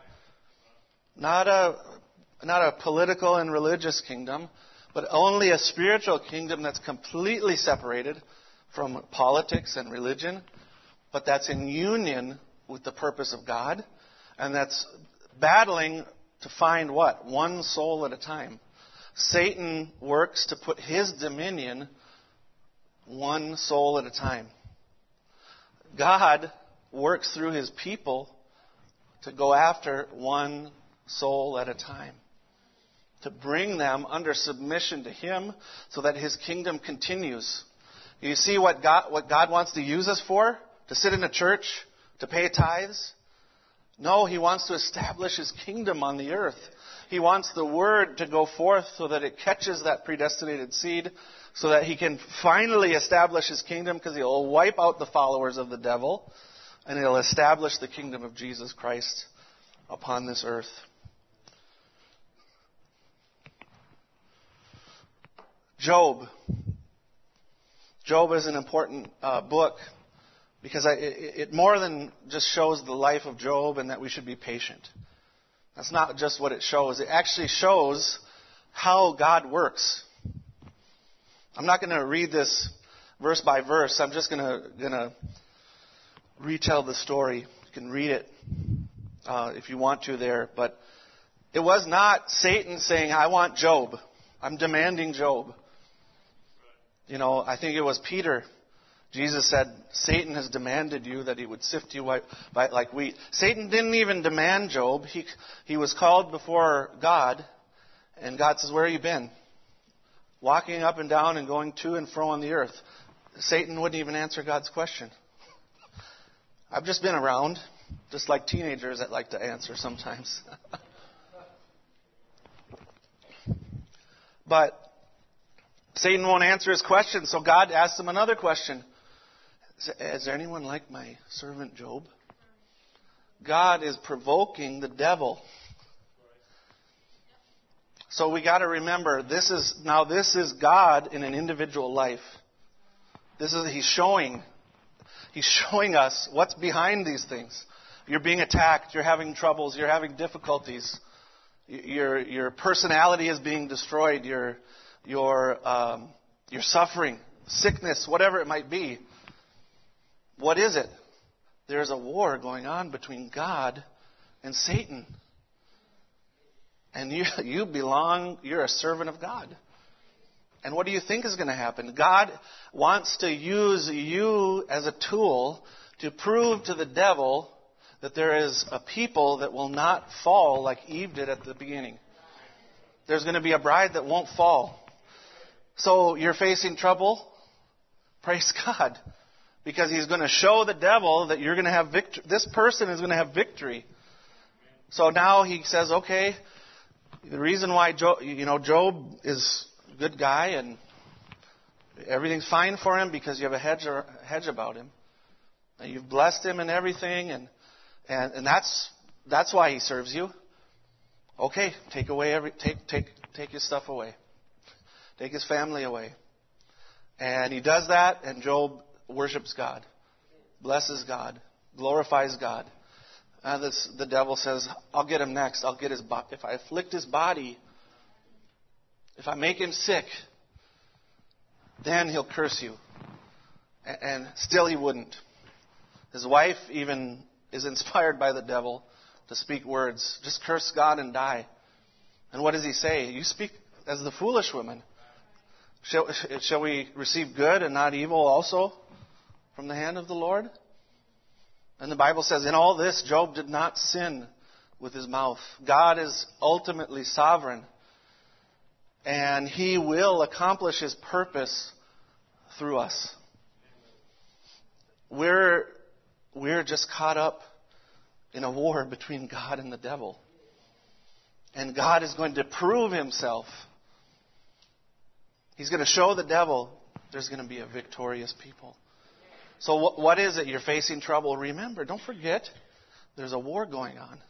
not a, not a political and religious kingdom, but only a spiritual kingdom that's completely separated from politics and religion, but that's in union with the purpose of God. And that's battling to find what? One soul at a time. Satan works to put his dominion one soul at a time. God works through his people to go after one soul at a time, to bring them under submission to him so that his kingdom continues. You see what God, what God wants to use us for? To sit in a church? To pay tithes? No, he wants to establish his kingdom on the earth. He wants the word to go forth so that it catches that predestinated seed, so that he can finally establish his kingdom, because he'll wipe out the followers of the devil, and he'll establish the kingdom of Jesus Christ upon this earth. Job. Job is an important uh, book. Because I, it, it more than just shows the life of Job and that we should be patient. That's not just what it shows. It actually shows how God works. I'm not going to read this verse by verse. I'm just going to going to retell the story. You can read it uh, if you want to there. But it was not Satan saying, I want Job. I'm demanding Job. You know, I think it was Peter. Jesus said, Satan has demanded you that he would sift you like wheat. Satan didn't even demand Job. He, he was called before God. And God says, where have you been? Walking up and down and going to and fro on the earth. Satan wouldn't even answer God's question. I've just been around, just like teenagers that like to answer sometimes. But Satan won't answer his question, so God asks him another question. Is there anyone like my servant Job? God is provoking the devil. So we got to remember, this is now this is God in an individual life. This is He's showing, He's showing us what's behind these things. You're being attacked. You're having troubles. You're having difficulties. Your your personality is being destroyed. Your your um, your suffering, sickness, whatever it might be. What is it? There's a war going on between God and Satan. And you, you belong, you're a servant of God. And what do you think is going to happen? God wants to use you as a tool to prove to the devil that there is a people that will not fall like Eve did at the beginning. There's going to be a bride that won't fall. So you're facing trouble? Praise God. Because He's going to show the devil that you're going to have victory. This person is going to have victory. So now He says, okay, the reason why Job, you know, Job is a good guy and everything's fine for him because you have a hedge, or, hedge about him. And you've blessed him and everything, and, and, and that's that's why he serves you. Okay, take away every take take take his stuff away. Take his family away. And he does that, and Job worships God, blesses God, glorifies God. And this, the devil says, I'll get him next. I'll get his bo- if I afflict his body, if I make him sick, then he'll curse you. And, and still he wouldn't. His wife even is inspired by the devil to speak words. Just curse God and die. And what does he say? You speak as the foolish woman. Shall, shall we receive good and not evil also from the hand of the Lord? And the Bible says, in all this, Job did not sin with his mouth. God is ultimately sovereign. And He will accomplish His purpose through us. We're, we're just caught up in a war between God and the devil. And God is going to prove Himself. He's going to show the devil there's going to be a victorious people. So what, what is it? You're facing trouble. Remember, don't forget, there's a war going on.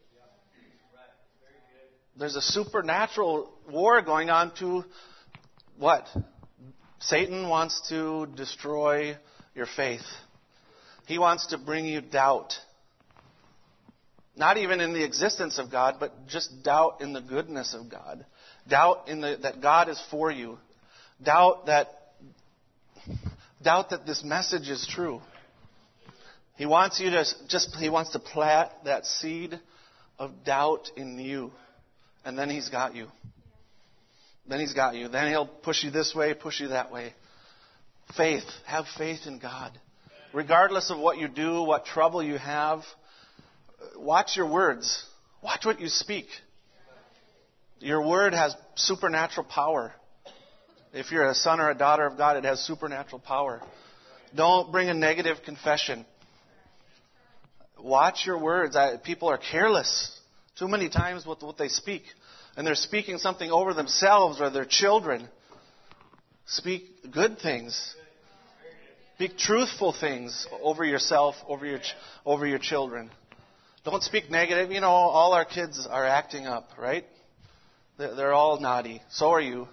There's a supernatural war going on to what? Satan wants to destroy your faith. He wants to bring you doubt. Not even in the existence of God, but just doubt in the goodness of God. Doubt in the, that God is for you. Doubt that Doubt that this message is true. He wants you to just, he wants to plant that seed of doubt in you. And then he's got you. Then he's got you. Then he'll push you this way, push you that way. Faith. Have faith in God. Regardless of what you do, what trouble you have, watch your words. Watch what you speak. Your word has supernatural power. If you're a son or a daughter of God, it has supernatural power. Don't bring a negative confession. Watch your words. I, people are careless too many times with what they speak. And they're speaking something over themselves or their children. Speak good things. Speak truthful things over yourself, over your over your children. Don't speak negative. You know, all our kids are acting up, right? They're, they're all naughty. So are you.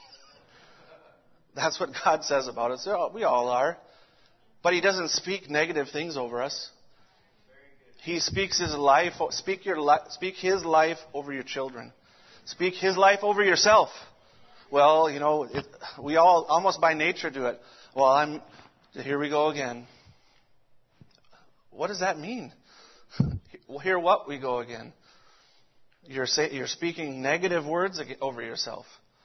That's what God says about us. We all are. But He doesn't speak negative things over us. He speaks His life. Speak your speak His life over your children. Speak His life over yourself. Well, you know, it, we all almost by nature do it. Well, I'm, here we go again. What does that mean? Here what we go again? You're say, you're speaking negative words over yourself.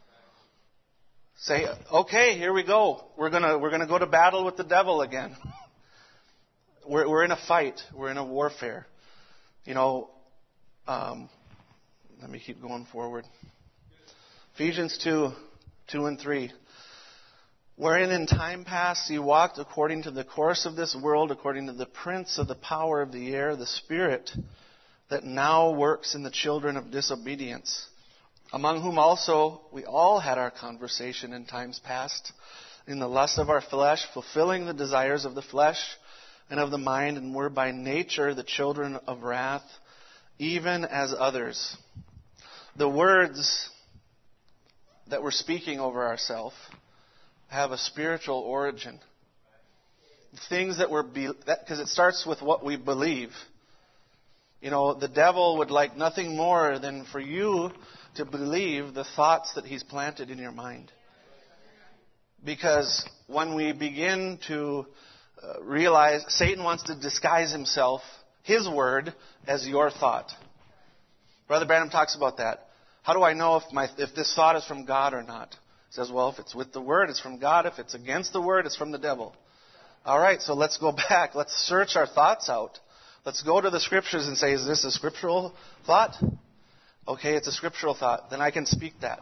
Say, okay, here we go. We're gonna we're gonna go to battle with the devil again. We're we're in a fight. We're in a warfare. You know. Um, let me keep going forward. Ephesians two, two and three. Wherein in time past ye walked according to the course of this world, according to the prince of the power of the air, the spirit that now works in the children of disobedience, among whom also we all had our conversation in times past, in the lust of our flesh, fulfilling the desires of the flesh and of the mind, and were by nature the children of wrath, even as others. The words that we're speaking over ourselves have a spiritual origin. Things that we're, because it starts with what we believe. You know, the devil would like nothing more than for you to believe the thoughts that he's planted in your mind. Because when we begin to uh, realize Satan wants to disguise himself, his word, as your thought. Brother Branham talks about that. How do I know if my if this thought is from God or not? He says, well, if it's with the Word, it's from God. If it's against the Word, it's from the devil. All right, so let's go back. Let's search our thoughts out. Let's go to the Scriptures and say, is this a scriptural thought? Okay, it's a scriptural thought. Then I can speak that.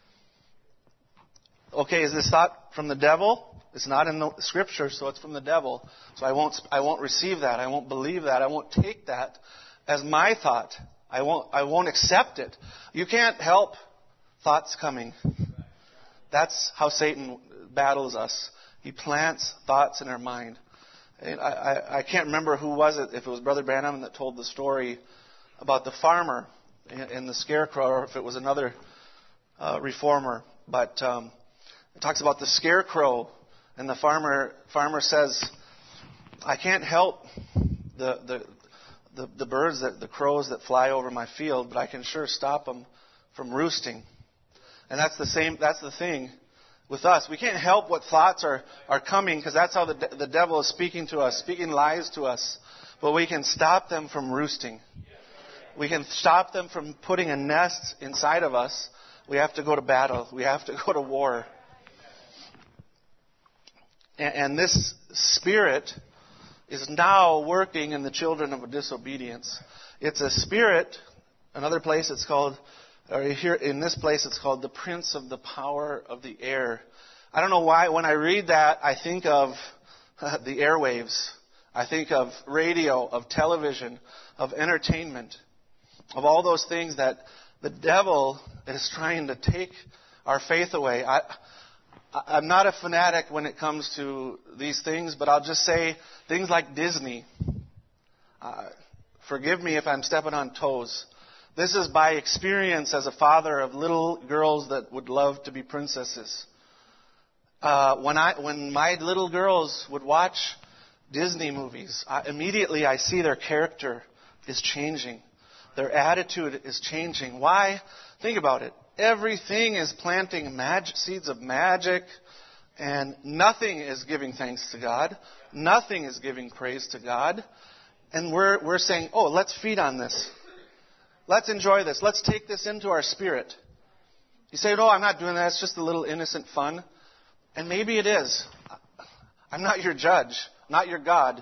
Okay, is this thought from the devil? It's not in the Scripture, so it's from the devil. So I won't I won't receive that. I won't believe that. I won't take that as my thought. I won't I won't accept it. You can't help thoughts coming. That's how Satan battles us. He plants thoughts in our mind. And I, I, I can't remember who was it, if it was Brother Branham that told the story about the farmer and the scarecrow, or if it was another uh, reformer. But um, it talks about the scarecrow, and the farmer farmer says, I can't help the the the, the birds, that the crows that fly over my field, but I can sure stop them from roosting. And that's the same. That's the thing with us. We can't help what thoughts are, are coming, because that's how the, de- the devil is speaking to us, speaking lies to us. But we can stop them from roosting. We can stop them from putting a nest inside of us. We have to go to battle. We have to go to war. And, and this spirit is now working in the children of disobedience. It's a spirit. Another place it's called... Or here in this place, it's called the Prince of the Power of the Air. I don't know why. When I read that, I think of uh, the airwaves. I think of radio, of television, of entertainment, of all those things that the devil is trying to take our faith away. I, I'm not a fanatic when it comes to these things, but I'll just say things like Disney. Uh, forgive me if I'm stepping on toes. This is by experience as a father of little girls that would love to be princesses. Uh, when I, when my little girls would watch Disney movies, I, immediately I see their character is changing. Their attitude is changing. Why? Think about it. Everything is planting mag- seeds of magic, and nothing is giving thanks to God. Nothing is giving praise to God. And we're, we're saying, oh, let's feed on this. Let's enjoy this. Let's take this into our spirit. You say, no, I'm not doing that. It's just a little innocent fun. And maybe it is. I'm not your judge, not your God.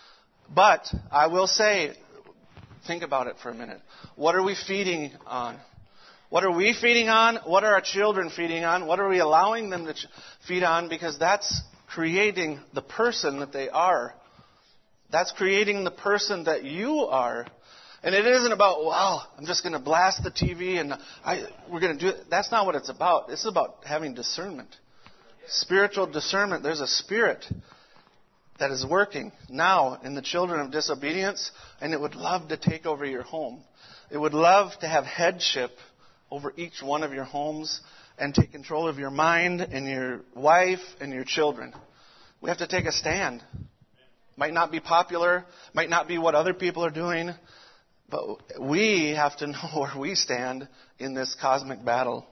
But I will say, think about it for a minute. What are we feeding on? What are we feeding on? What are our children feeding on? What are we allowing them to feed on? Because that's creating the person that they are. That's creating the person that you are. And it isn't about, wow, I'm just going to blast the T V and I, we're going to do it. That's not what it's about. It's about having discernment. Spiritual discernment. There's a spirit that is working now in the children of disobedience, and it would love to take over your home. It would love to have headship over each one of your homes and take control of your mind and your wife and your children. We have to take a stand. Might not be popular, might not be what other people are doing, But we have to know where we stand in this cosmic battle.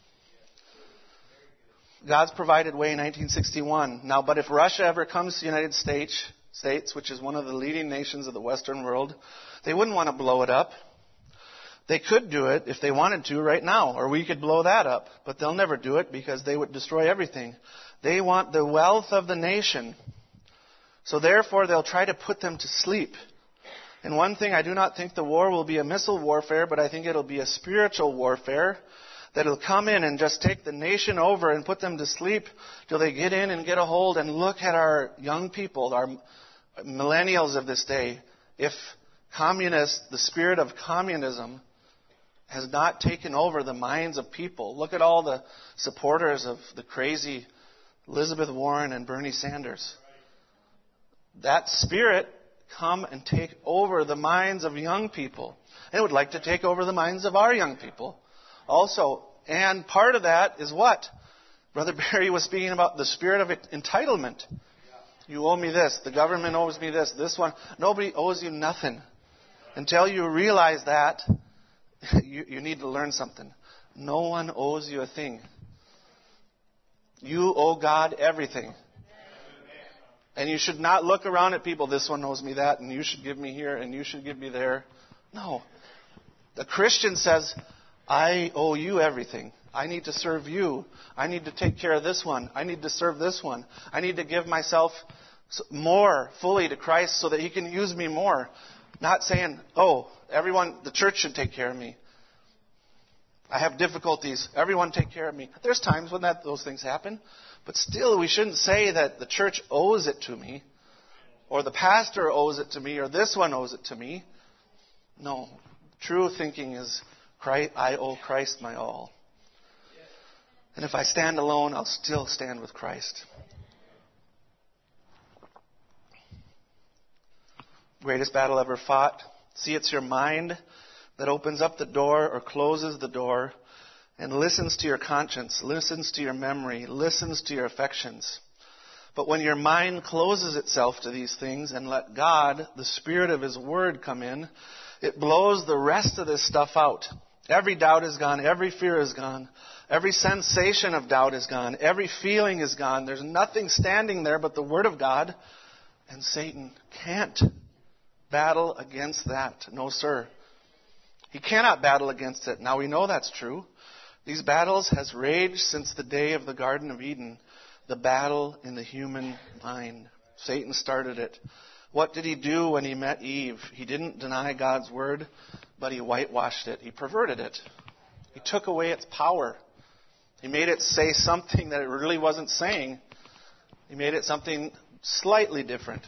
God's provided way in nineteen sixty-one. Now, but if Russia ever comes to the United States, States, which is one of the leading nations of the Western world, they wouldn't want to blow it up. They could do it if they wanted to right now, or we could blow that up. But they'll never do it because they would destroy everything. They want the wealth of the nation. So therefore, they'll try to put them to sleep. And one thing, I do not think the war will be a missile warfare, but I think it'll be a spiritual warfare that'll come in and just take the nation over and put them to sleep till they get in and get a hold and look at our young people, our millennials of this day. If communist, the spirit of communism has not taken over the minds of people. Look at all the supporters of the crazy Elizabeth Warren and Bernie Sanders. That spirit come and take over the minds of young people. It would like to take over the minds of our young people also. And part of that is what? Brother Barry was speaking about the spirit of entitlement. You owe me this. The government owes me this. This one. Nobody owes you nothing. Until you realize that, you, you need to learn something. No one owes you a thing. You owe God everything. And you should not look around at people, this one owes me that, and you should give me here, and you should give me there. No. The Christian says, I owe you everything. I need to serve you. I need to take care of this one. I need to serve this one. I need to give myself more fully to Christ so that He can use me more. Not saying, oh, everyone, the church should take care of me. I have difficulties. Everyone take care of me. There's times when that those things happen. But still, we shouldn't say that the church owes it to me, or the pastor owes it to me, or this one owes it to me. No. True thinking is, Christ, I owe Christ my all. And if I stand alone, I'll still stand with Christ. Greatest battle ever fought. See, it's your mind that opens up the door or closes the door and listens to your conscience, listens to your memory, listens to your affections. But when your mind closes itself to these things and let God, the Spirit of His Word, come in, it blows the rest of this stuff out. Every doubt is gone. Every fear is gone. Every sensation of doubt is gone. Every feeling is gone. There's nothing standing there but the Word of God. And Satan can't battle against that. No, sir. He cannot battle against it. Now we know that's true. These battles has raged since the day of the Garden of Eden. The battle in the human mind. Satan started it. What did he do when he met Eve? He didn't deny God's word, but he whitewashed it. He perverted it. He took away its power. He made it say something that it really wasn't saying. He made it something slightly different.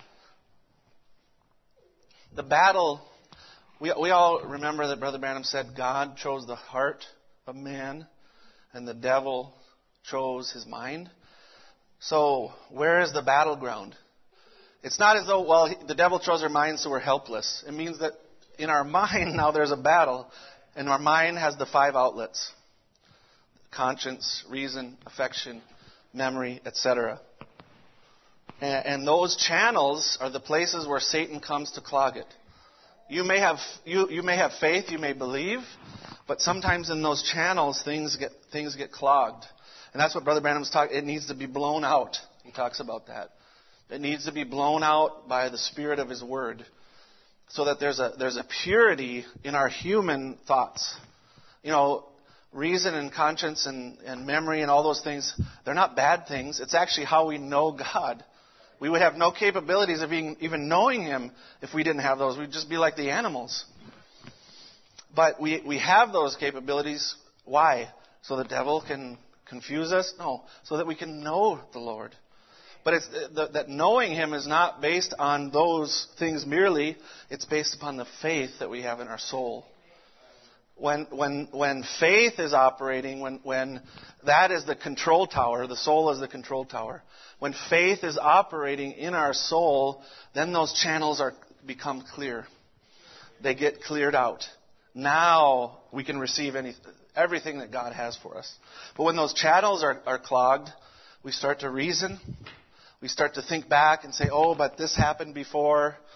The battle, we, we all remember that Brother Branham said God chose the heart of man and the devil chose his mind. So where is the battleground? It's not as though, well, the devil chose our mind, so we're helpless. It means that in our mind now there's a battle, and our mind has the five outlets: conscience, reason, affection, memory, et cetera. And, and those channels are the places where Satan comes to clog it. You may have you, you may have faith, you may believe, but sometimes in those channels things get things get clogged. And that's what Brother Branham's talking. It needs to be blown out. He talks about that. It needs to be blown out by the Spirit of His Word, so that there's a there's a purity in our human thoughts. You know, reason and conscience and, and memory and all those things, they're not bad things. It's actually how we know God. We would have no capabilities of even, even knowing Him if we didn't have those. We'd just be like the animals. But we, we have those capabilities. Why? So the devil can confuse us? No. So that we can know the Lord. But it's the, that knowing Him is not based on those things merely. It's based upon the faith that we have in our soul. When when when faith is operating, when when that is the control tower, the soul is the control tower. When faith is operating in our soul, then those channels are become clear. They get cleared out. Now we can receive any, everything that God has for us. But when those channels are, are clogged, we start to reason. We start to think back and say, oh, but this happened before.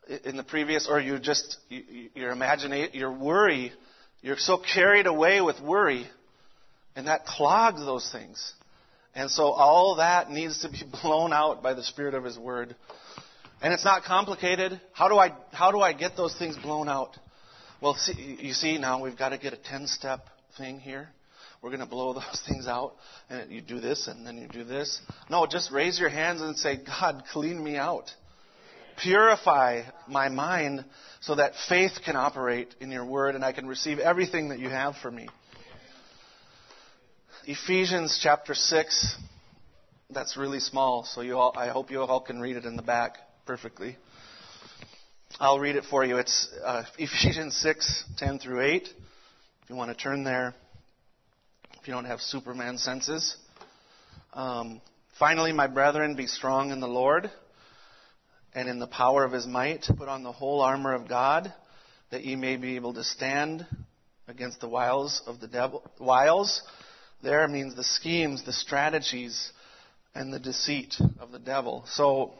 in the previous, or you just, you, your imagination, your worry, you're so carried away with worry, and that clogs those things. And so all that needs to be blown out by the Spirit of His Word. And it's not complicated. How do I, how do I get those things blown out? Well, see, you see, now we've got to get a ten-step thing here. We're going to blow those things out. And you do this, and then you do this. No, just raise your hands and say, God, clean me out. Purify my mind so that faith can operate in your Word and I can receive everything that you have for me. Ephesians chapter six, that's really small, so you all, I hope you all can read it in the back perfectly. I'll read it for you. It's uh, Ephesians six, ten through eight. If you want to turn there, if you don't have Superman senses. Um, Finally, my brethren, be strong in the Lord and in the power of His might. Put on the whole armor of God, that ye may be able to stand against the wiles of the devil. Wiles there means the schemes, the strategies, and the deceit of the devil. So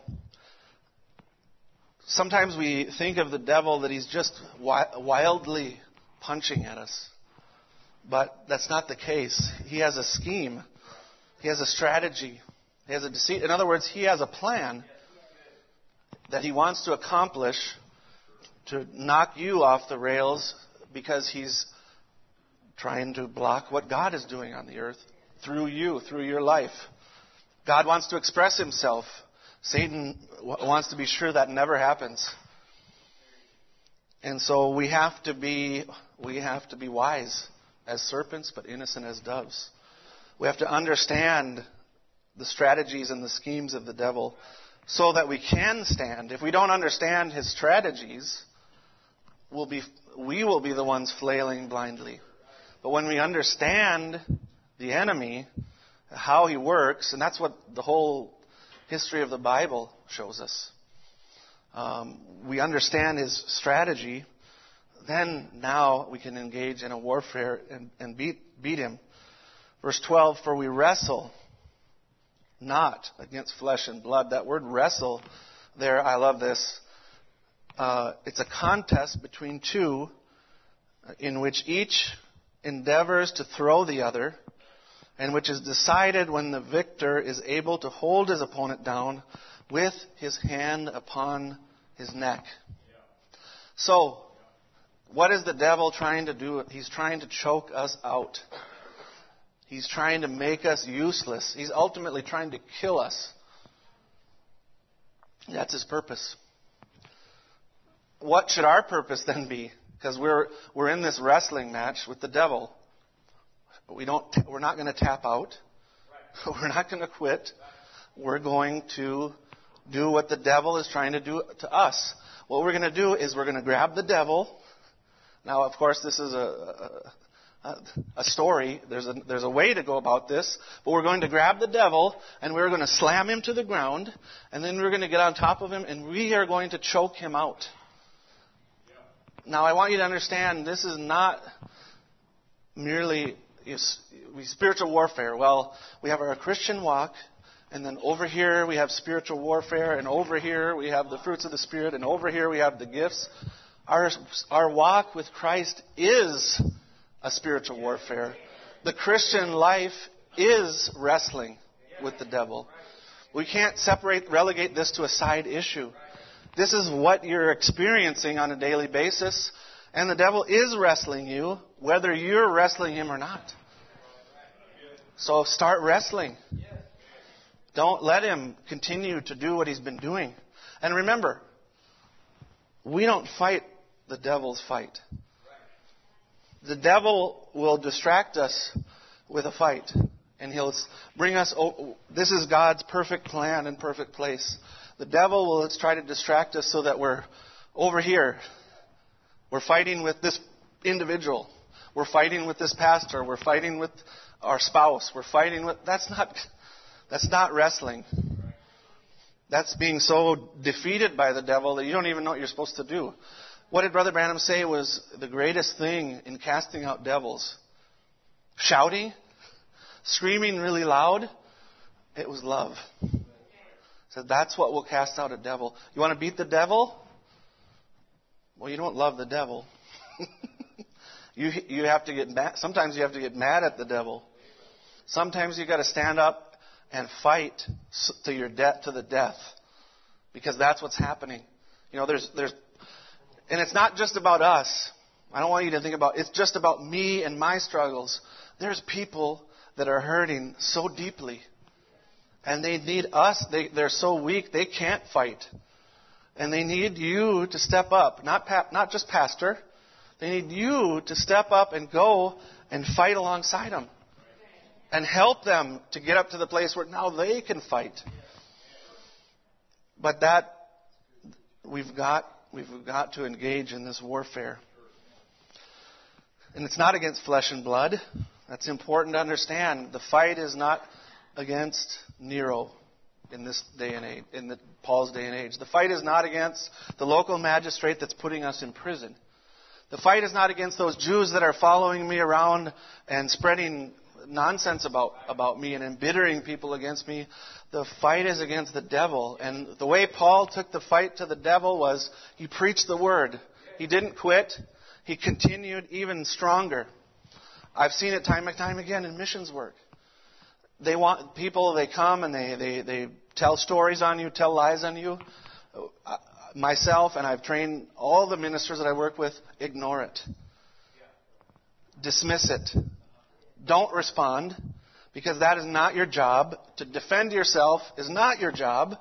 sometimes we think of the devil that he's just wildly punching at us. But that's not the case. He has a scheme. He has a strategy. He has a deceit. In other words, he has a plan that he wants to accomplish to knock you off the rails because he's trying to block what God is doing on the earth through you, through your life. God wants to express Himself. Satan w- wants to be sure that never happens. And so we have to be we have to be wise as serpents, but innocent as doves. We have to understand the strategies and the schemes of the devil so that we can stand. If we don't understand his strategies, we'll be, we will be the ones flailing blindly. But when we understand the enemy, how he works, and that's what the whole history of the Bible shows us. Um, we understand his strategy, then now we can engage in a warfare and, and beat, beat him. Verse twelve, for we wrestle not against flesh and blood. That word wrestle there, I love this. Uh, it's a contest between two in which each endeavors to throw the other, and which is decided when the victor is able to hold his opponent down with his hand upon his neck. So, what is the devil trying to do? He's trying to choke us out. He's trying to make us useless. He's ultimately trying to kill us. That's his purpose. What should our purpose then be? Because we're we're in this wrestling match with the devil. We don't. We're not going to tap out. We're not going to quit. We're going to do what the devil is trying to do to us. What we're going to do is we're going to grab the devil. Now, of course, this is a, a, a story. There's a, there's a way to go about this. But we're going to grab the devil, and we're going to slam him to the ground, and then we're going to get on top of him, and we are going to choke him out. Now, I want you to understand, this is not merely spiritual warfare. Well, we have our Christian walk, and then over here we have spiritual warfare, and over here we have the fruits of the Spirit, and over here we have the gifts. Our, our walk with Christ is a spiritual warfare. The Christian life is wrestling with the devil. We can't separate, relegate this to a side issue. This is what you're experiencing on a daily basis, and the devil is wrestling you, whether you're wrestling him or not. So start wrestling. Don't let him continue to do what he's been doing. And remember, we don't fight the devil's fight. The devil will distract us with a fight. And he'll bring us, oh, this is God's perfect plan and perfect place. The devil will try to distract us so that we're over here. We're fighting with this individual. We're fighting with this pastor. We're fighting with our spouse. We're fighting with, that's not, that's not wrestling. That's being so defeated by the devil that you don't even know what you're supposed to do. What did Brother Branham say was the greatest thing in casting out devils? Shouting? Screaming really loud? It was love. So that's what will cast out a devil. You want to beat the devil? Well, you don't love the devil. you you have to get mad. Sometimes you have to get mad at the devil. Sometimes you got to stand up and fight to your death, to the death, because that's what's happening. You know, there's there's, and it's not just about us. I don't want you to think about it's just about me and my struggles. There's people that are hurting so deeply, and they need us. They they're so weak they can't fight, and they need you to step up. Not pa- not just pastor. They need you to step up and go and fight alongside them, and help them to get up to the place where now they can fight. But that we've got we've got to engage in this warfare. And it's not against flesh and blood. That's important to understand. The fight is not against Nero in this day and age, in the, Paul's day and age. The fight is not against the local magistrate that's putting us in prison. The fight is not against those Jews that are following me around and spreading nonsense about, about me and embittering people against me. The fight is against the devil. And the way Paul took the fight to the devil was he preached the word. He didn't quit. He continued even stronger. I've seen it time and time again in missions work. They want people, they come and they, they, they tell stories on you, tell lies on you. Myself, and I've trained all the ministers that I work with, ignore it. Dismiss it. Don't respond, because that is not your job. To defend yourself is not your job.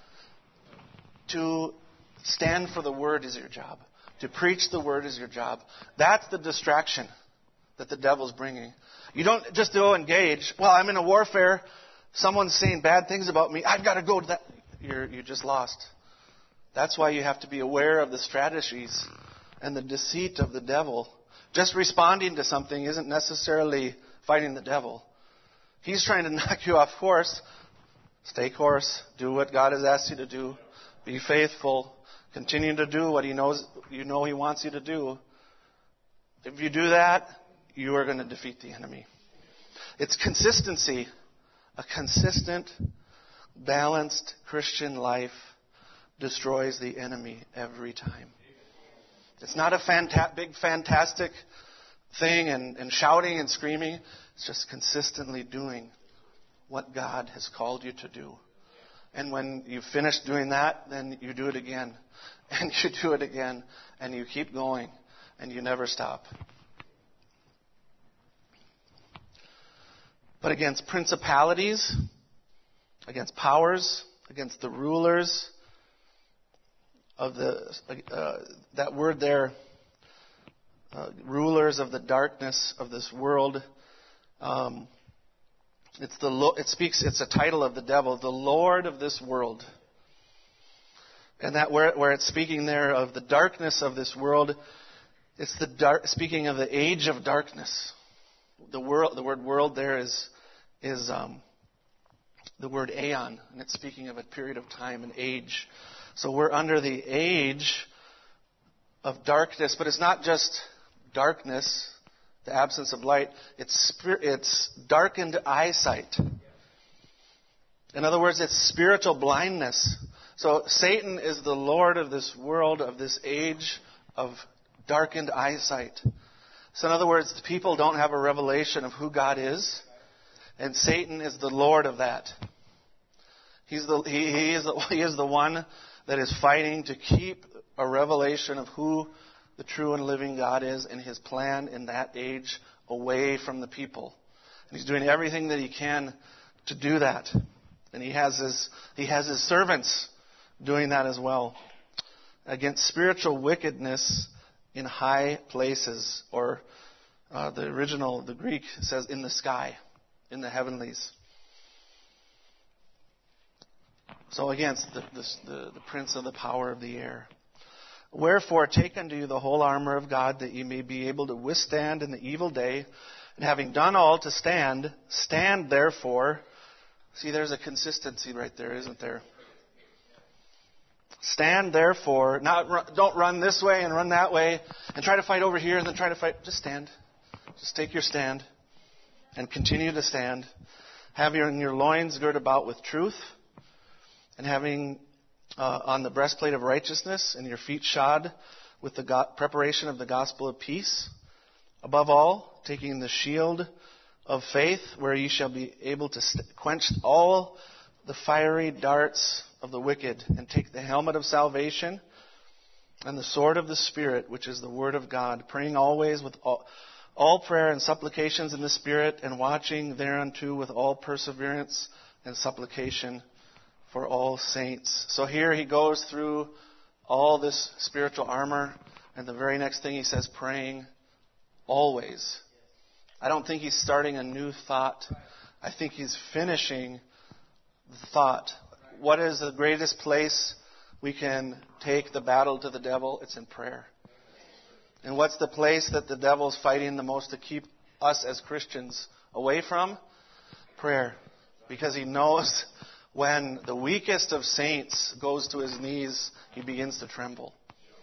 To stand for the word is your job. To preach the word is your job. That's the distraction that the devil's bringing. You don't just go engage. Well, I'm in a warfare. Someone's saying bad things about me. I've got to go to that. You're, you just lost. That's why you have to be aware of the strategies and the deceit of the devil. Just responding to something isn't necessarily fighting the devil. He's trying to knock you off course. Stay course. Do what God has asked you to do. Be faithful. Continue to do what He knows you know He wants you to do. If you do that, you are going to defeat the enemy. It's consistency. A consistent, balanced Christian life destroys the enemy every time. It's not a fanta- big, fantastic thing and, and shouting and screaming. It's just consistently doing what God has called you to do. And when you finish doing that, then you do it again. And you do it again. And you keep going. And you never stop. But against principalities, against powers, against the rulers of the, uh, that word there, uh, rulers of the darkness of this world, um, It's the it speaks. It's a title of the devil, the Lord of this world, and that where where it's speaking there of the darkness of this world, it's the dark speaking of the age of darkness. The world, the word world there is is um, the word aeon, and it's speaking of a period of time, an age. So we're under the age of darkness, but it's not just darkness. The absence of light, it's it's darkened eyesight. In other words, it's spiritual blindness. So Satan is the Lord of this world, of this age of darkened eyesight. So in other words, people don't have a revelation of who God is, and Satan is the Lord of that. He's the he, he is the, he is the one that is fighting to keep a revelation of who the true and living God is and His plan in that age away from the people. And He's doing everything that He can to do that. And He has His, he has his servants doing that as well. Against spiritual wickedness in high places, or uh, the original, the Greek says in the sky, in the heavenlies. So against the, the, the prince of the power of the air. Wherefore, take unto you the whole armor of God, that ye may be able to withstand in the evil day. And having done all to stand, stand therefore. See, there's a consistency right there, isn't there? Stand therefore. Not don't run this way and run that way, and try to fight over here and then try to fight. Just stand. Just take your stand, and continue to stand. Have your, your loins girt about with truth, and having Uh, on the breastplate of righteousness, and your feet shod with the go- preparation of the gospel of peace. Above all, taking the shield of faith, where ye shall be able to st- quench all the fiery darts of the wicked, and take the helmet of salvation and the sword of the Spirit, which is the word of God, praying always with all, all prayer and supplications in the Spirit, and watching thereunto with all perseverance and supplication for all saints. So here he goes through all this spiritual armor, and the very next thing he says, praying always. I don't think he's starting a new thought. I think he's finishing the thought. What is the greatest place we can take the battle to the devil? It's in prayer. And what's the place that the devil's fighting the most to keep us as Christians away from? Prayer. Because he knows when the weakest of saints goes to his knees, he begins to tremble.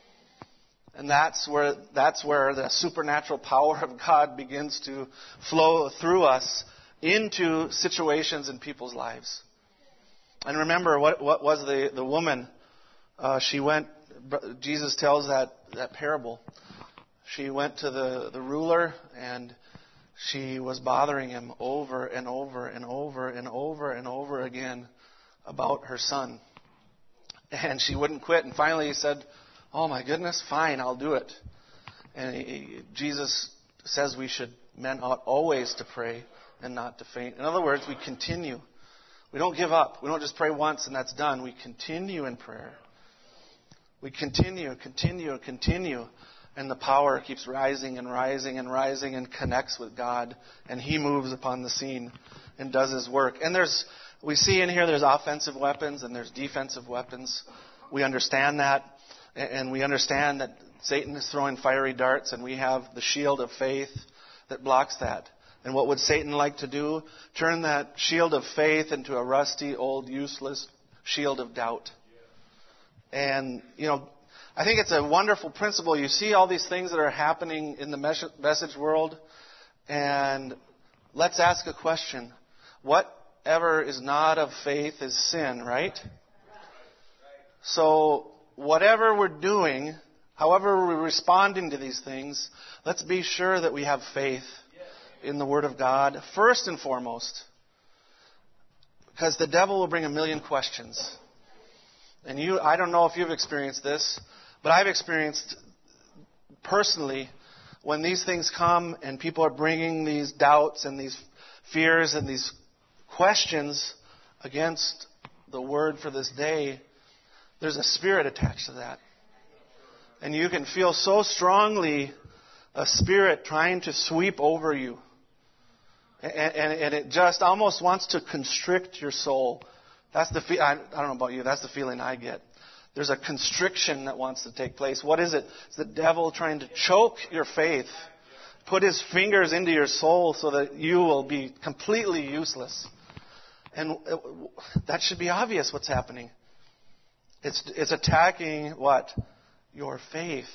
And that's where that's where the supernatural power of God begins to flow through us into situations in people's lives. And remember, what what was the, the woman? Uh, she went, Jesus tells that, that parable. She went to the, the ruler, and she was bothering him over and over and over and over and over again about her son. And she wouldn't quit. And finally he said, oh my goodness, fine, I'll do it. And he, Jesus says we should, men ought always to pray and not to faint. In other words, we continue. We don't give up. We don't just pray once and that's done. We continue in prayer. We continue, continue, continue. And the power keeps rising and rising and rising and connects with God. And He moves upon the scene and does His work. And there's, we see in here there's offensive weapons and there's defensive weapons. We understand that. And we understand that Satan is throwing fiery darts, and we have the shield of faith that blocks that. And what would Satan like to do? Turn that shield of faith into a rusty, old, useless shield of doubt. And, you know, I think it's a wonderful principle. You see all these things that are happening in the message world, and let's ask a question. Whatever is not of faith is sin, right? So whatever we're doing, however we're responding to these things, let's be sure that we have faith in the Word of God, first and foremost. Because the devil will bring a million questions. And you, I don't know if you've experienced this, but I've experienced personally when these things come and people are bringing these doubts and these fears and these questions against the Word for this day, there's a spirit attached to that. And you can feel so strongly a spirit trying to sweep over you. And, and, and it just almost wants to constrict your soul. That's the fe- I, I don't know about you, that's the feeling I get. There's a constriction that wants to take place. What is it? It's the devil trying to choke your faith, put his fingers into your soul so that you will be completely useless. And that should be obvious what's happening. It's it's attacking what? Your faith.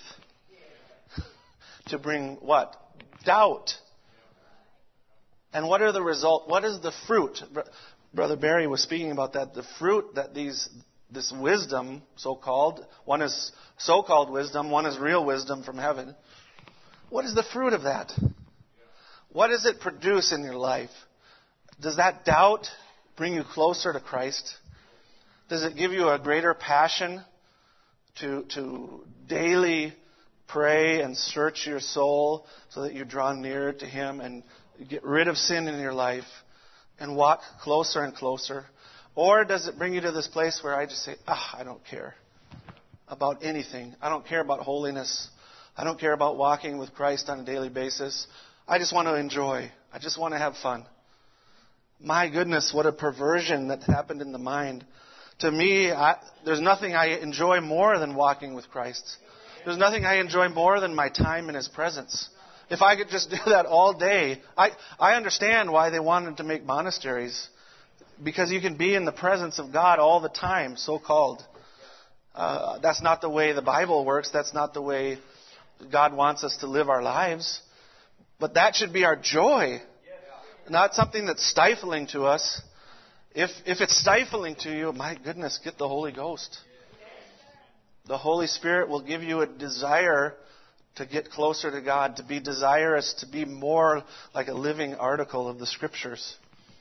To bring what? Doubt. And what are the result? What is the fruit? Brother Barry was speaking about that. The fruit that these this wisdom, so-called, one is so-called wisdom, one is real wisdom from heaven. What is the fruit of that? What does it produce in your life? Does that doubt bring you closer to Christ? Does it give you a greater passion to, to daily pray and search your soul so that you draw near to Him and get rid of sin in your life and walk closer and closer? Or does it bring you to this place where I just say, ah, I don't care about anything. I don't care about holiness. I don't care about walking with Christ on a daily basis. I just want to enjoy. I just want to have fun. My goodness, what a perversion that happened in the mind. To me, I, there's nothing I enjoy more than walking with Christ. There's nothing I enjoy more than my time in His presence. If I could just do that all day, I, I understand why they wanted to make monasteries. Because you can be in the presence of God all the time, so-called. Uh, that's not the way the Bible works. That's not the way God wants us to live our lives. But that should be our joy. Not something that's stifling to us. If if it's stifling to you, my goodness, get the Holy Ghost. The Holy Spirit will give you a desire to get closer to God, to be desirous, to be more like a living article of the Scriptures.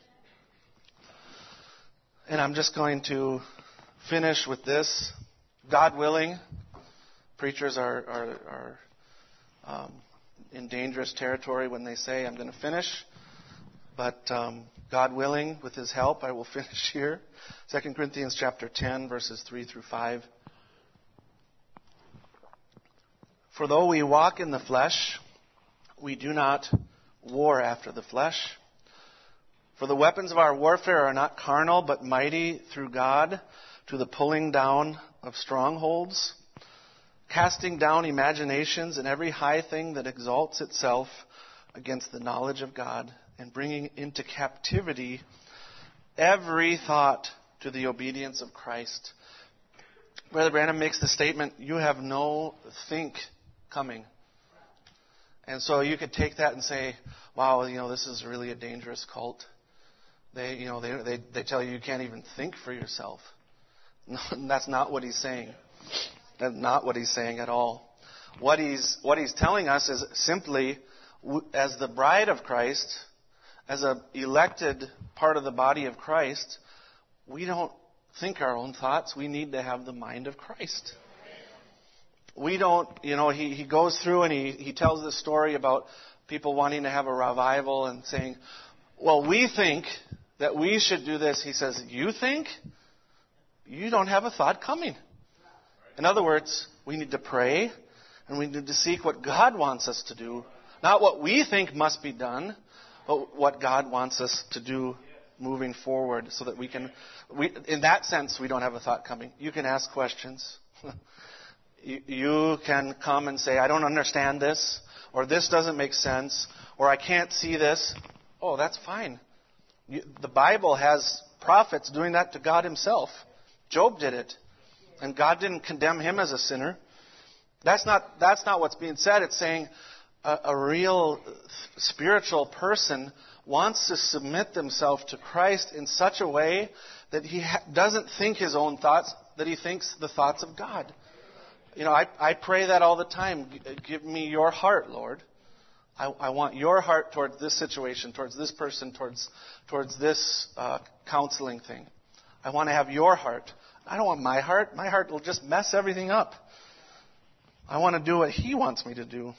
And I'm just going to finish with this. God willing, preachers are, are, are um, in dangerous territory when they say, I'm going to finish. But um, God willing, with His help, I will finish here. Second Corinthians chapter ten, verses three through five. For though we walk in the flesh, we do not war after the flesh. For the weapons of our warfare are not carnal, but mighty through God to the pulling down of strongholds, casting down imaginations and every high thing that exalts itself against the knowledge of God, and bringing into captivity every thought to the obedience of Christ. Brother Branham makes the statement, you have no think coming. And so you could take that and say, wow, you know, this is really a dangerous cult. They, you know, they, they, they tell you you can't even think for yourself. No, that's not what he's saying. That's not what he's saying at all. What he's, what he's telling us is simply, as the bride of Christ, as an elected part of the body of Christ, we don't think our own thoughts. We need to have the mind of Christ. We don't, you know, he, he goes through and he, he tells this story about people wanting to have a revival and saying, well, we think that we should do this. He says, you think? You don't have a thought coming. In other words, we need to pray and we need to seek what God wants us to do. Not what we think must be done, but what God wants us to do moving forward so that we can, we, in that sense, we don't have a thought coming. You can ask questions. you, you can come and say, I don't understand this, or this doesn't make sense, or I can't see this. Oh, that's fine. You, the Bible has prophets doing that to God Himself. Job did it. And God didn't condemn him as a sinner. That's not, that's not what's being said. It's saying a, a real spiritual person wants to submit themselves to Christ in such a way that he ha- doesn't think his own thoughts, that he thinks the thoughts of God. You know, I, I pray that all the time. Give me your heart, Lord. I, I want your heart towards this situation, towards this person, towards, towards this uh, counseling thing. I want to have your heart. I don't want my heart. My heart will just mess everything up. I want to do what He wants me to do.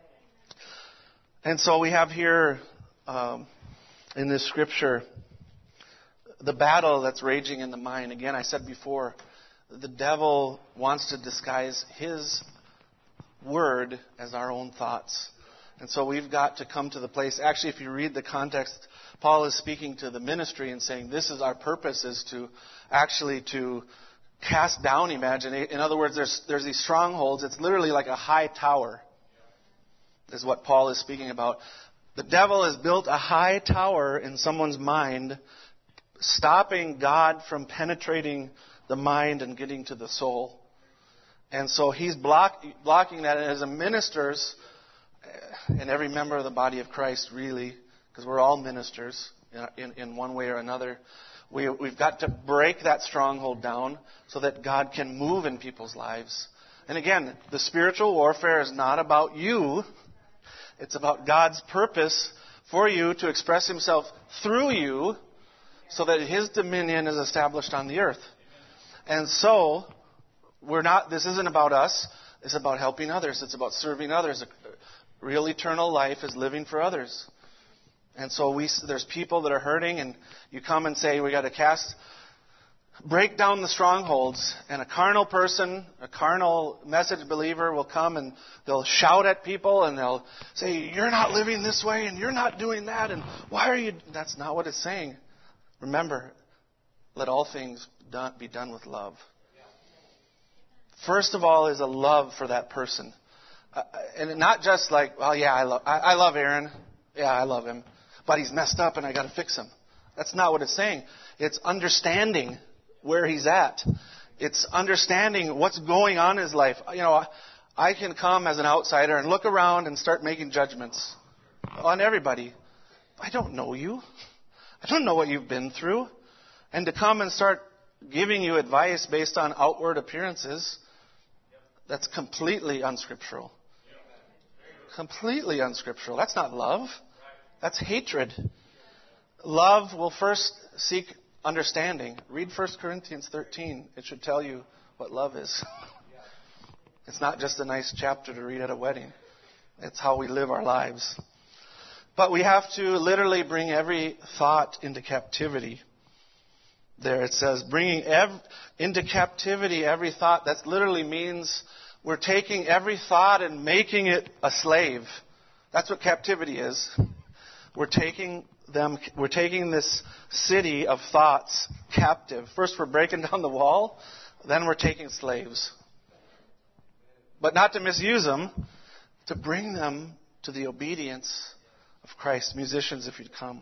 And so we have here um, in this scripture the battle that's raging in the mind. Again, I said before, the devil wants to disguise his word as our own thoughts. And so we've got to come to the place. Actually, if you read the context, Paul is speaking to the ministry and saying, this is our purpose, is to actually to cast down imagination. In other words, there's there's these strongholds. It's literally like a high tower, is what Paul is speaking about. The devil has built a high tower in someone's mind, stopping God from penetrating the mind and getting to the soul. And so he's block, blocking that. And as a ministers, and every member of the body of Christ, really, because we're all ministers in, in, in one way or another, we, we've got to break that stronghold down so that God can move in people's lives. And again, the spiritual warfare is not about you. It's about God's purpose for you to express Himself through you so that His dominion is established on the earth. And so, we're not, this isn't about us. It's about helping others. It's about serving others. Real eternal life is living for others. And so we, there's people that are hurting, and you come and say, we got to cast, break down the strongholds. And a carnal person, a carnal message believer will come and they'll shout at people and they'll say, you're not living this way and you're not doing that. And why are you? That's not what it's saying. Remember, let all things done, be done with love. First of all is a love for that person. Uh, and not just like, well, yeah, I love, I, I love Aaron. Yeah, I love him. But he's messed up and I got to fix him. That's not what it's saying. It's understanding where he's at. It's understanding what's going on in his life. You know, I can come as an outsider and look around and start making judgments on everybody. I don't know you. I don't know what you've been through. And to come and start giving you advice based on outward appearances, That's completely unscriptural. Completely unscriptural. That's not love. That's hatred. Love will first seek understanding. Read First Corinthians thirteen. It should tell you what love is. It's not just a nice chapter to read at a wedding. It's how we live our lives. But we have to literally bring every thought into captivity. There it says, bringing ev- into captivity every thought. That literally means we're taking every thought and making it a slave. That's what captivity is. We're taking them, we're taking this city of thoughts captive. First we're breaking down the wall, then we're taking slaves. But not to misuse them, to bring them to the obedience of Christ. Musicians, if you'd come.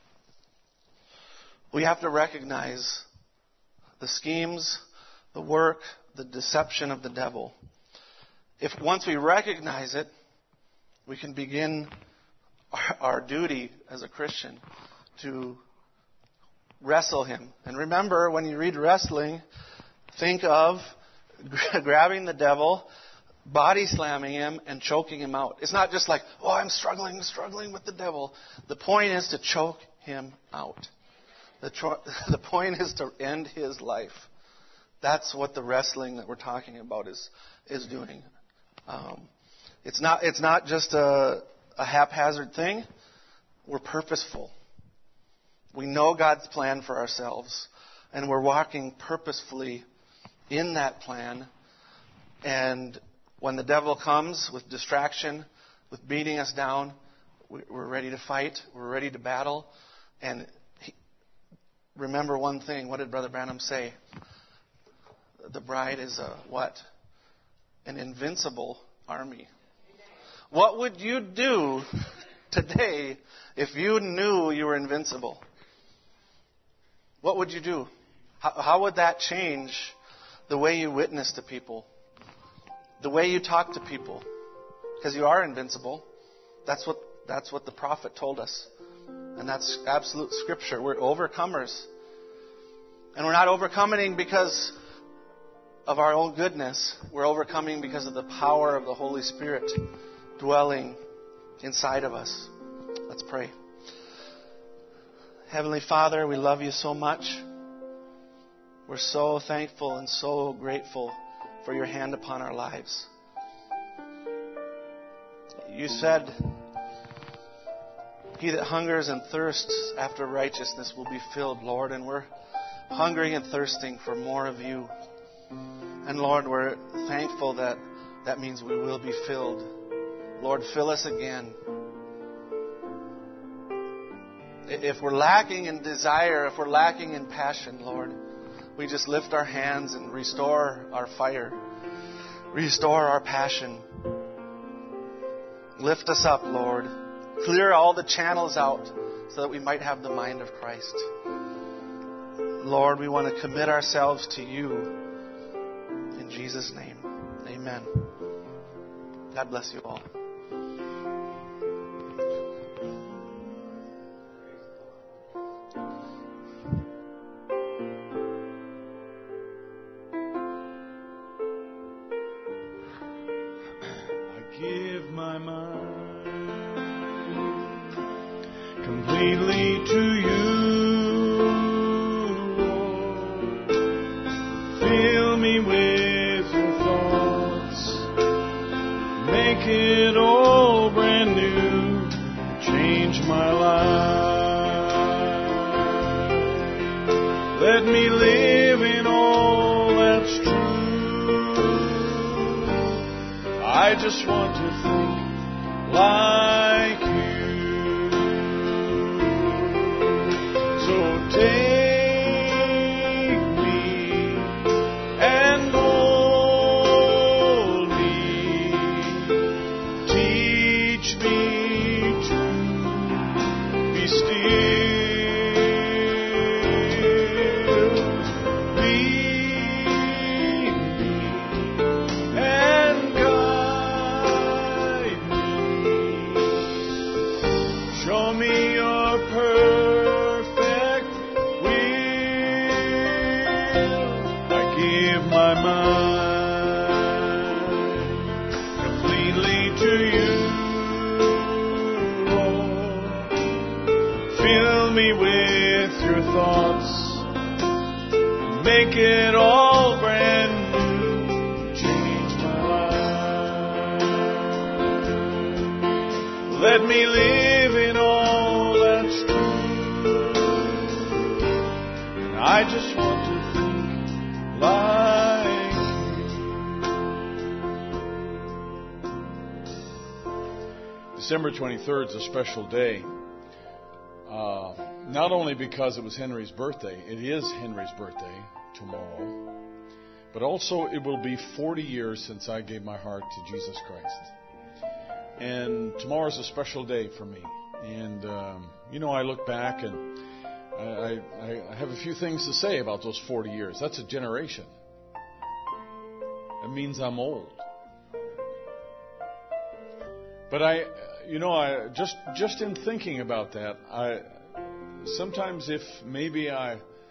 We have to recognize the schemes, the work, the deception of the devil. If once we recognize it, we can begin our, our duty as a Christian to wrestle him. And remember, when you read wrestling, think of grabbing the devil, body slamming him, and choking him out. It's not just like, oh, I'm struggling, struggling with the devil. The point is to choke him out. The, tro- the point is to end his life. That's what the wrestling that we're talking about is is doing. Um, it's not it's not just a, a haphazard thing. We're purposeful. We know God's plan for ourselves, and we're walking purposefully in that plan. And when the devil comes with distraction, with beating us down, we're ready to fight. We're ready to battle. And he, remember one thing. What did Brother Branham say? The bride is a what? An invincible army. What would you do today if you knew you were invincible? What would you do? How, how would that change the way you witness to people? The way you talk to people? Because you are invincible. That's what that's what the prophet told us. And that's absolute scripture. We're overcomers. And we're not overcoming because of our own goodness. We're overcoming because of the power of the Holy Spirit dwelling inside of us. Let's pray. Heavenly Father, we love you so much. We're so thankful and so grateful for your hand upon our lives. You said, he that hungers and thirsts after righteousness will be filled, Lord. And we're hungering and thirsting for more of you. And Lord, we're thankful that that means we will be filled. Lord, fill us again. If we're lacking in desire, if we're lacking in passion, Lord, we just lift our hands and restore our fire. Restore our passion. Lift us up, Lord. Clear all the channels out so that we might have the mind of Christ. Lord, we want to commit ourselves to you. In Jesus' name, amen. God bless you all. I give my mind completely to you, Lord. Fill me with your thoughts. Make it all brand new. Change my life. Let me live in all that's true. I just want to think like you. So take me and mold me. Teach me to be still. And guide me thoughts and make it all brand new. Change my life. Let me live in all that's true. And I just want to think like you. December twenty-third is a special day. Uh, not only because it was Henry's birthday, it is Henry's birthday tomorrow, but also it will be forty years since I gave my heart to Jesus Christ. And tomorrow's a special day for me. And, um, you know, I look back and I, I, I have a few things to say about those forty years. That's a generation. It means I'm old. But I... You know, I just just in thinking about that, I sometimes if maybe I,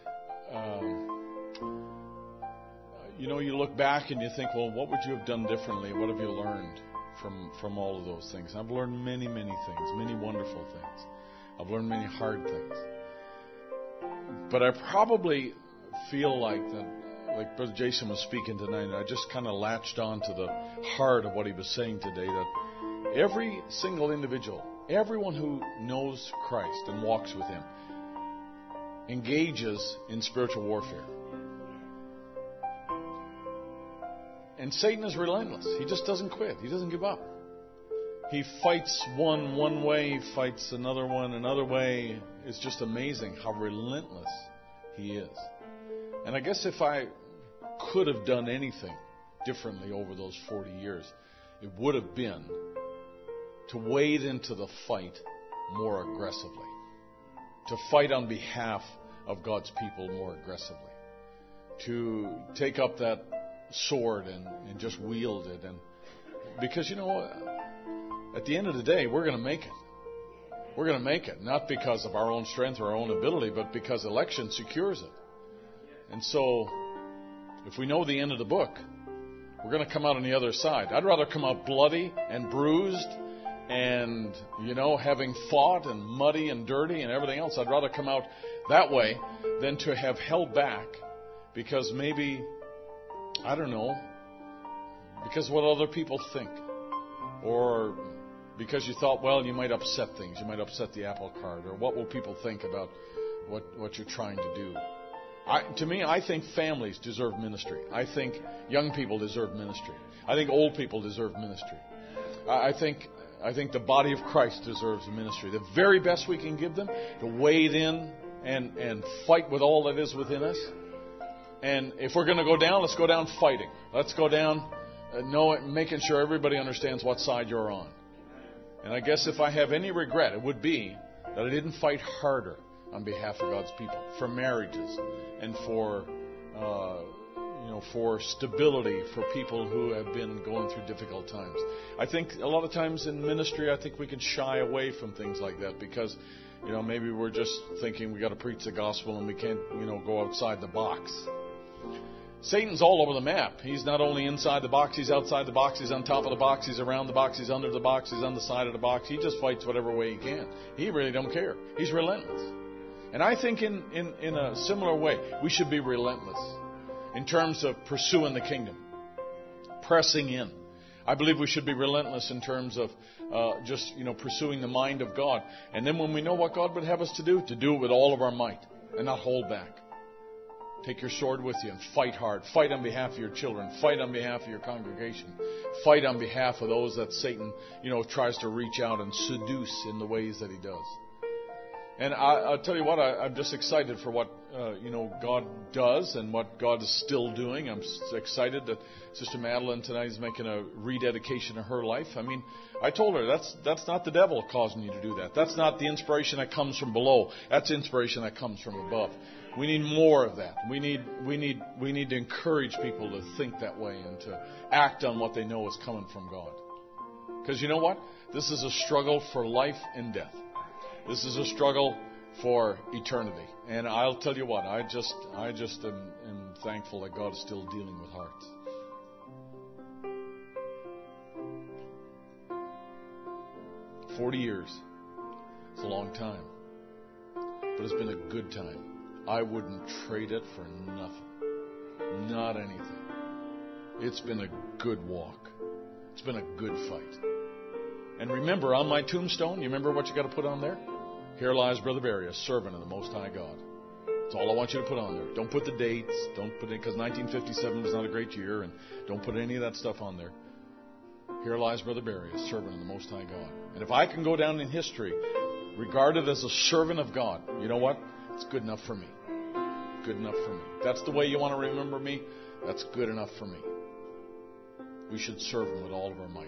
um, you know, you look back and you think, well, what would you have done differently? What have you learned from from all of those things? I've learned many, many things, many wonderful things. I've learned many hard things. But I probably feel like that, like Brother Jason was speaking tonight, and I just kind of latched on to the heart of what he was saying today, that every single individual, everyone who knows Christ and walks with Him, engages in spiritual warfare. And Satan is relentless. He just doesn't quit. He doesn't give up. He fights one one way, he fights another one another way. It's just amazing how relentless he is. And I guess if I could have done anything differently over those forty years, it would have been to wade into the fight more aggressively. To fight on behalf of God's people more aggressively. To take up that sword and, and just wield it. And because, you know, at the end of the day, we're going to make it. We're going to make it. Not because of our own strength or our own ability, but because election secures it. And so, if we know the end of the book, we're going to come out on the other side. I'd rather come out bloody and bruised and, you know, having fought and muddy and dirty and everything else. I'd rather come out that way than to have held back because maybe, I don't know, because what other people think. Or because you thought, well, you might upset things. You might upset the apple cart. Or what will people think about what, what you're trying to do. I, to me, I think families deserve ministry. I think young people deserve ministry. I think old people deserve ministry. I, I think... I think the body of Christ deserves a ministry. The very best we can give them, to wade in and, and fight with all that is within us. And if we're going to go down, let's go down fighting. Let's go down uh, know, making sure everybody understands what side you're on. And I guess if I have any regret, it would be that I didn't fight harder on behalf of God's people, for marriages and for... Uh, You know, for stability, for people who have been going through difficult times. I think a lot of times in ministry, I think we can shy away from things like that because, you know, maybe we're just thinking we got to preach the gospel and we can't, you know, go outside the box. Satan's all over the map. He's not only inside the box, he's outside the box, he's on top of the box, he's around the box, he's under the box, he's on the side of the box. He just fights whatever way he can. He really don't care. He's relentless. And I think in, in, in a similar way, we should be relentless in terms of pursuing the kingdom, pressing in. I believe we should be relentless in terms of uh, just, you know, pursuing the mind of God. And then when we know what God would have us to do, to do it with all of our might and not hold back. Take your sword with you and fight hard. Fight on behalf of your children. Fight on behalf of your congregation. Fight on behalf of those that Satan, you know, tries to reach out and seduce in the ways that he does. And I, I'll tell you what, I, I'm just excited for what, uh, you know, God does and what God is still doing. I'm excited that Sister Madeline tonight is making a rededication of her life. I mean, I told her that's that's not the devil causing you to do that. That's not the inspiration that comes from below. That's inspiration that comes from above. We need more of that. We need we need we need to encourage people to think that way and to act on what they know is coming from God. Because you know what? This is a struggle for life and death. This is a struggle for eternity. And I'll tell you what, I just I just am, am thankful that God is still dealing with hearts. Forty years. It's a long time. But it's been a good time. I wouldn't trade it for nothing. Not anything. It's been a good walk. It's been a good fight. And remember, on my tombstone, you remember what you got to put on there? Here lies Brother Barry, a servant of the Most High God. That's all I want you to put on there. Don't put the dates. Don't put it, because nineteen fifty-seven was not a great year, and don't put any of that stuff on there. Here lies Brother Barry, a servant of the Most High God. And if I can go down in history, regarded as a servant of God, you know what? It's good enough for me. Good enough for me. If that's the way you want to remember me, that's good enough for me. We should serve Him with all of our might.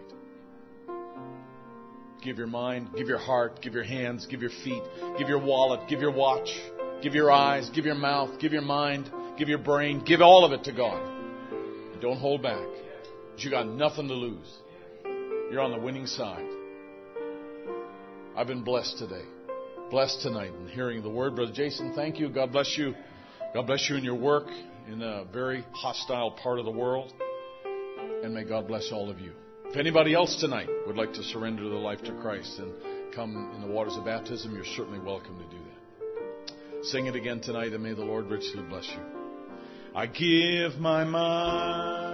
Give your mind, give your heart, give your hands, give your feet, give your wallet, give your watch, give your eyes, give your mouth, give your mind, give your brain, give all of it to God. And don't hold back. You got nothing to lose. You're on the winning side. I've been blessed today. Blessed tonight in hearing the word. Brother Jason, thank you. God bless you. God bless you in your work in a very hostile part of the world. And may God bless all of you. If anybody else tonight would like to surrender their life to Christ and come in the waters of baptism, you're certainly welcome to do that. Sing it again tonight, and may the Lord richly bless you. I give my mind.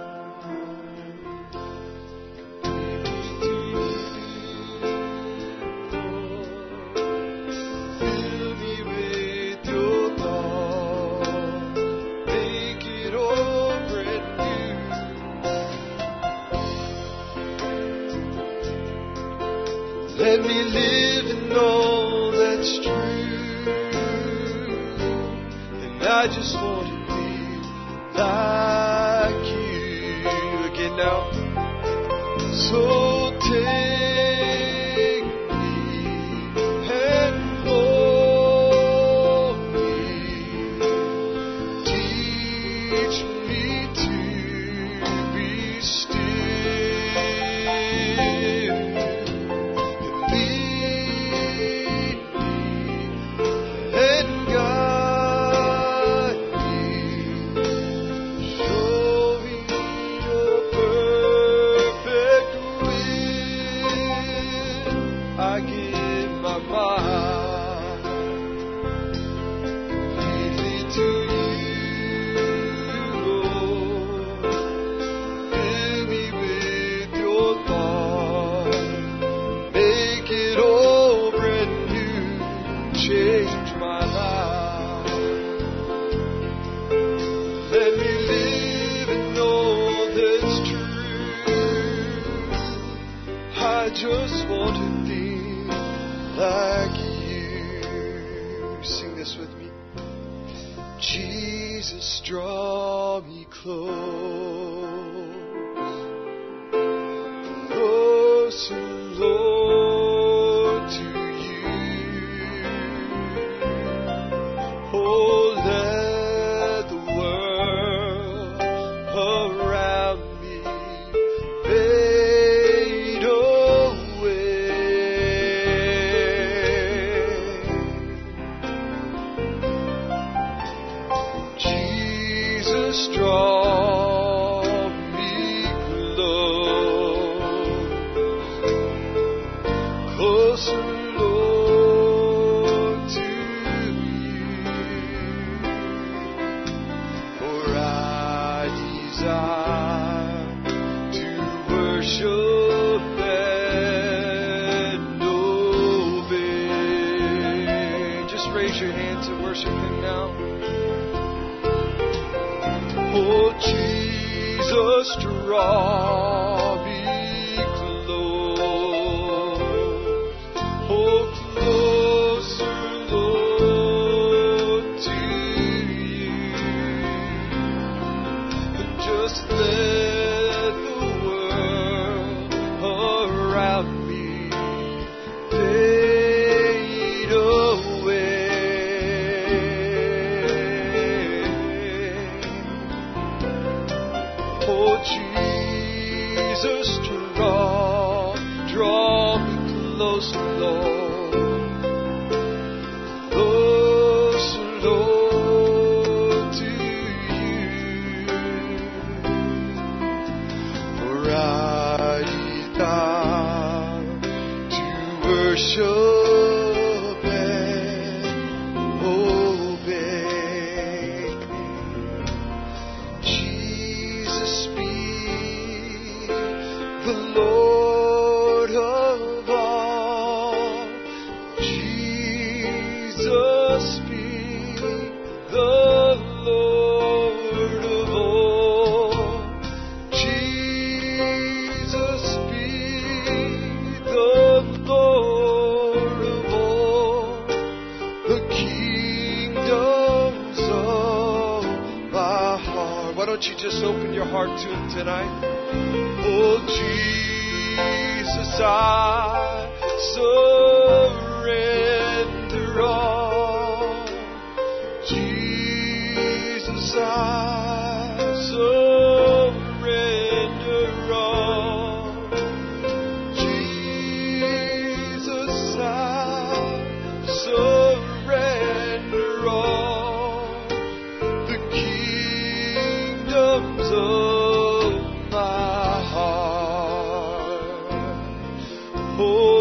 Let me live in all that's true, and I just want to be like you again now. So take me and mold me, teach me to be still. Just want to be like you. Sing this with me. Jesus, draw me close, closer, Lord, to you. Oh, let the world around me fade away. Jesus, draw me close, closer, Lord, to you. For I desire to worship and obey. Just raise your hands and worship Him now. Oh, Jesus, draw me close, oh, closer, Lord, to you. And just let the world around me fade away. Oh, Jesus, draw, draw me close, Lord, close, Lord, to you. For I desire to worship and obey. heart to Him tonight? Oh, Jesus, I surrender all. Jesus, I surrender all. Jesus, I surrender all. The kingdoms of my heart. Oh,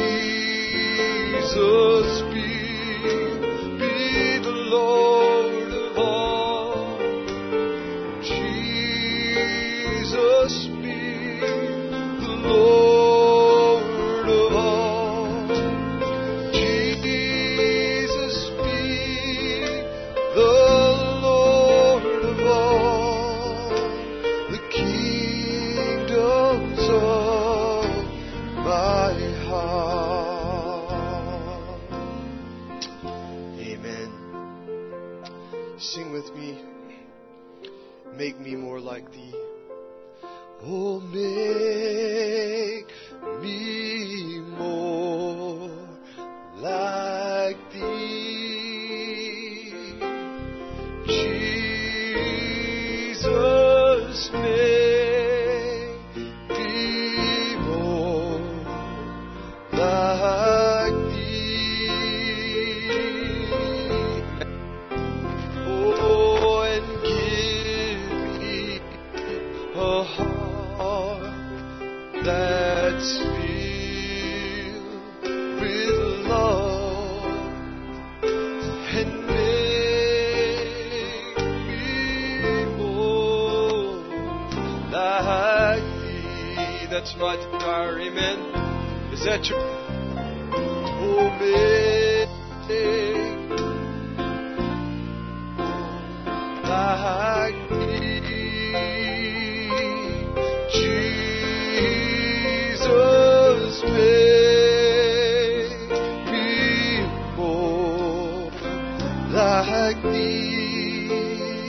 Jesus, be, be the Lord of all. Jesus, be the Lord of all. Jesus, be the Lord of all. The kingdoms of my heart. Amen. Sing with me. Make me more like Thee. Oh, make me more like Thee. Jesus, make me more like Thee. Oh, and give me a heart that's filled with love, and make me more like Thee. That's my desire, amen. Is that your? Oh, make like Thee. Jesus, make me more like Thee,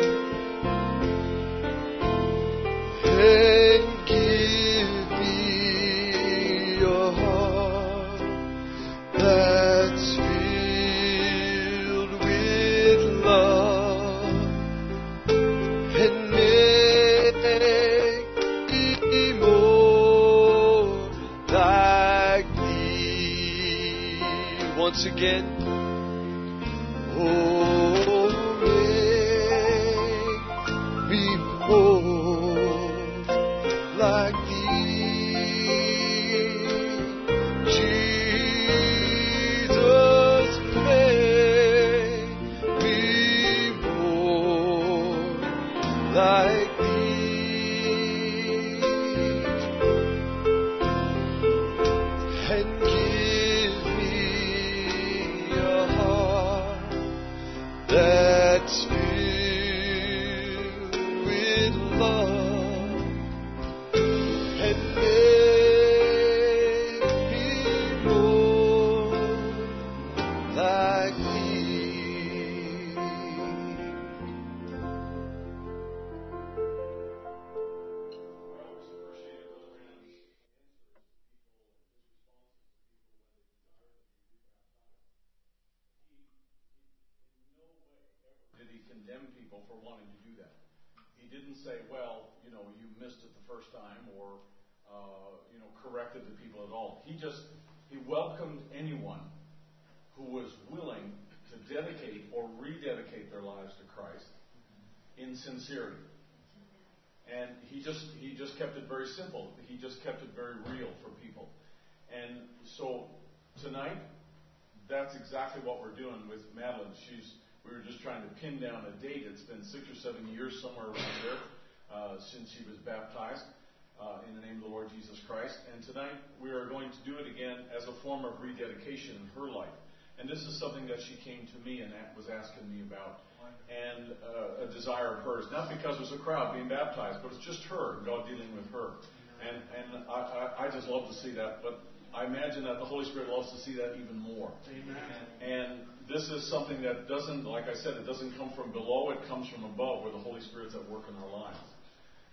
and give me a heart that's filled with love, and make me more like Thee. Once again. Oh, make me more like Thee. Jesus, make me more like Thee, and give me a heart that's filled with love, and make me more like Thee. Did he condemn people for wanting to do that? He didn't say, well, you know, you missed it the first time, or, uh, you know, corrected the people at all. He just, he welcomed anyone who was willing to dedicate or rededicate their lives to Christ in sincerity. And he just, he just kept it very simple. He just kept it very real for people. And so tonight, that's exactly what we're doing with Madeline. She's, we were just trying to pin down a date. It's been six or seven years, somewhere around there, uh, since she was baptized uh, in the name of the Lord Jesus Christ. And tonight we are going to do it again as a form of rededication in her life. And this is something that she came to me and was asking me about, and uh, a desire of hers. Not because there's a crowd being baptized, but it's just her, God dealing with her. And and I, I, I just love to see that. But I imagine that the Holy Spirit loves to see that even more. Amen. And this is something that doesn't, like I said, it doesn't come from below. It comes from above, where the Holy Spirit's at work in our lives.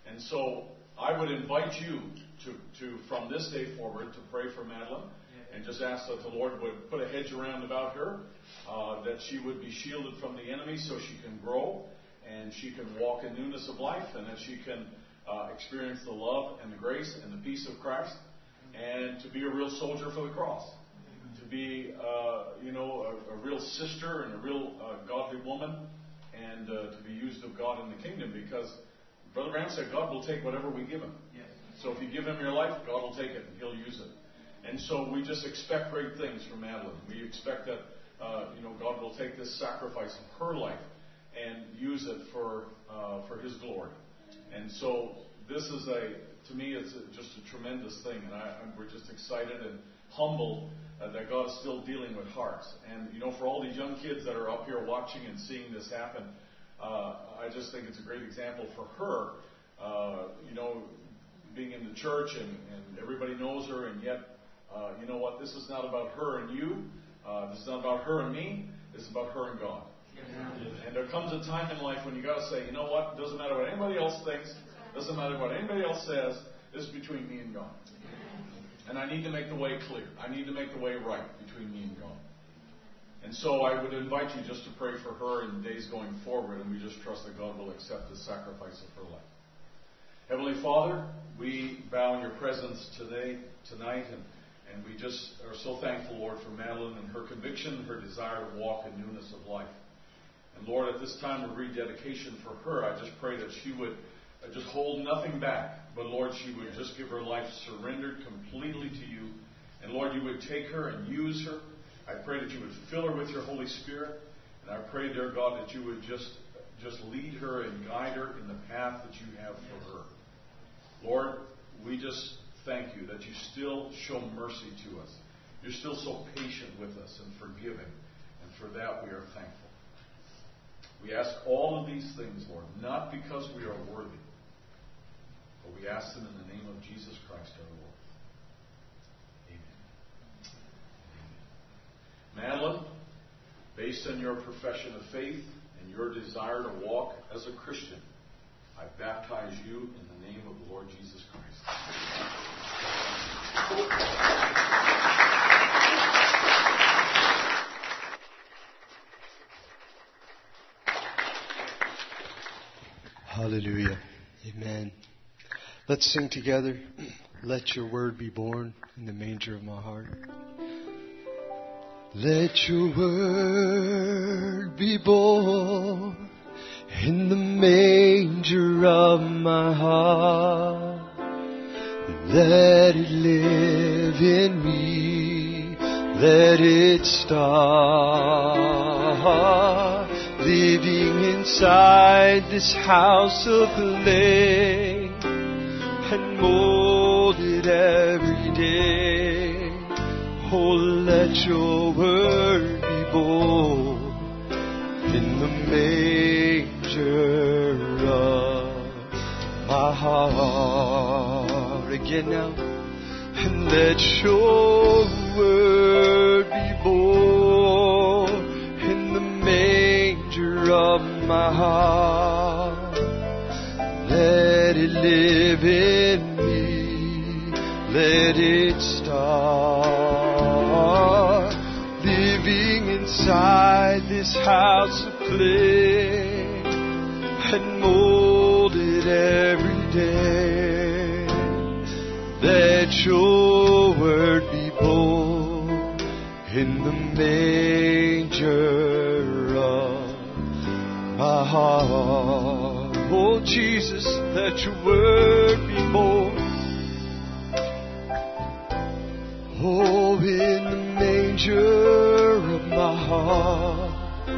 And so I would invite you to, to from this day forward, to pray for Madeline and just ask that the Lord would put a hedge around about her, uh, that she would be shielded from the enemy so she can grow and she can walk in newness of life, and that she can uh, experience the love and the grace and the peace of Christ, and to be a real soldier for the cross. To be, uh, you know, a, a real sister and a real uh, godly woman, and uh, to be used of God in the kingdom, because Brother Branham said God will take whatever we give Him. Yes. So if you give Him your life, God will take it and He'll use it. And so we just expect great things from Madeline. We expect that, uh, you know, God will take this sacrifice of her life and use it for uh, for His glory. And so this is a, to me, it's a, just a tremendous thing, and I, I'm, we're just excited and humbled uh, that God is still dealing with hearts. And you know, for all these young kids that are up here watching and seeing this happen, uh, I just think it's a great example for her. Uh, you know, being in the church and, and everybody knows her, and yet, uh, you know what? This is not about her and you. Uh, this is not about her and me. This is about her and God. And there comes a time in life when you got to say, you know what? It doesn't matter what anybody else thinks. Doesn't matter what anybody else says. This is between me and God. And I need to make the way clear. I need to make the way right between me and God. And so I would invite you just to pray for her in the days going forward, and we just trust that God will accept the sacrifice of her life. Heavenly Father, we bow in your presence today, tonight, and, and we just are so thankful, Lord, for Madeline and her conviction, her desire to walk in newness of life. And Lord, at this time of rededication for her, I just pray that she would uh, just hold nothing back, but Lord, she would just give her life surrendered completely to you. And Lord, you would take her and use her. I pray that you would fill her with your Holy Spirit. And I pray, dear God, that you would just, just lead her and guide her in the path that you have for her. Lord, we just thank you that you still show mercy to us. You're still so patient with us and forgiving. And for that we are thankful. We ask all of these things, Lord, not because we are worthy, but we ask them in the name of Jesus Christ our Lord. Amen. Madeline, based on your profession of faith and your desire to walk as a Christian, I baptize you in the name of the Lord Jesus Christ. Hallelujah. Amen. Let's sing together. Let your word be born in the manger of my heart. Let your word be born in the manger of my heart. Let it live in me. Let it start living inside this house of clay and mold it every day. Oh, let your word be born in the manger of my heart. Again now. And let your word be born in the manger of my heart. Let it live in me. Let it start living inside this house of clay and mold it every day. Let your word be born in the manger of my heart. Oh, Jesus, let your word be born. Oh, in the manger of my heart.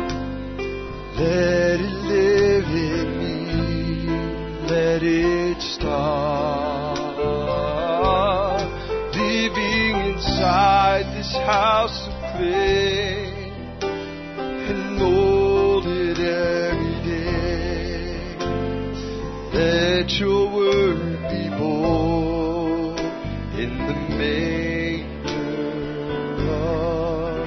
Let it live in me. Let it start living inside this house of clay and mold it every day. Let your word be born in the manger of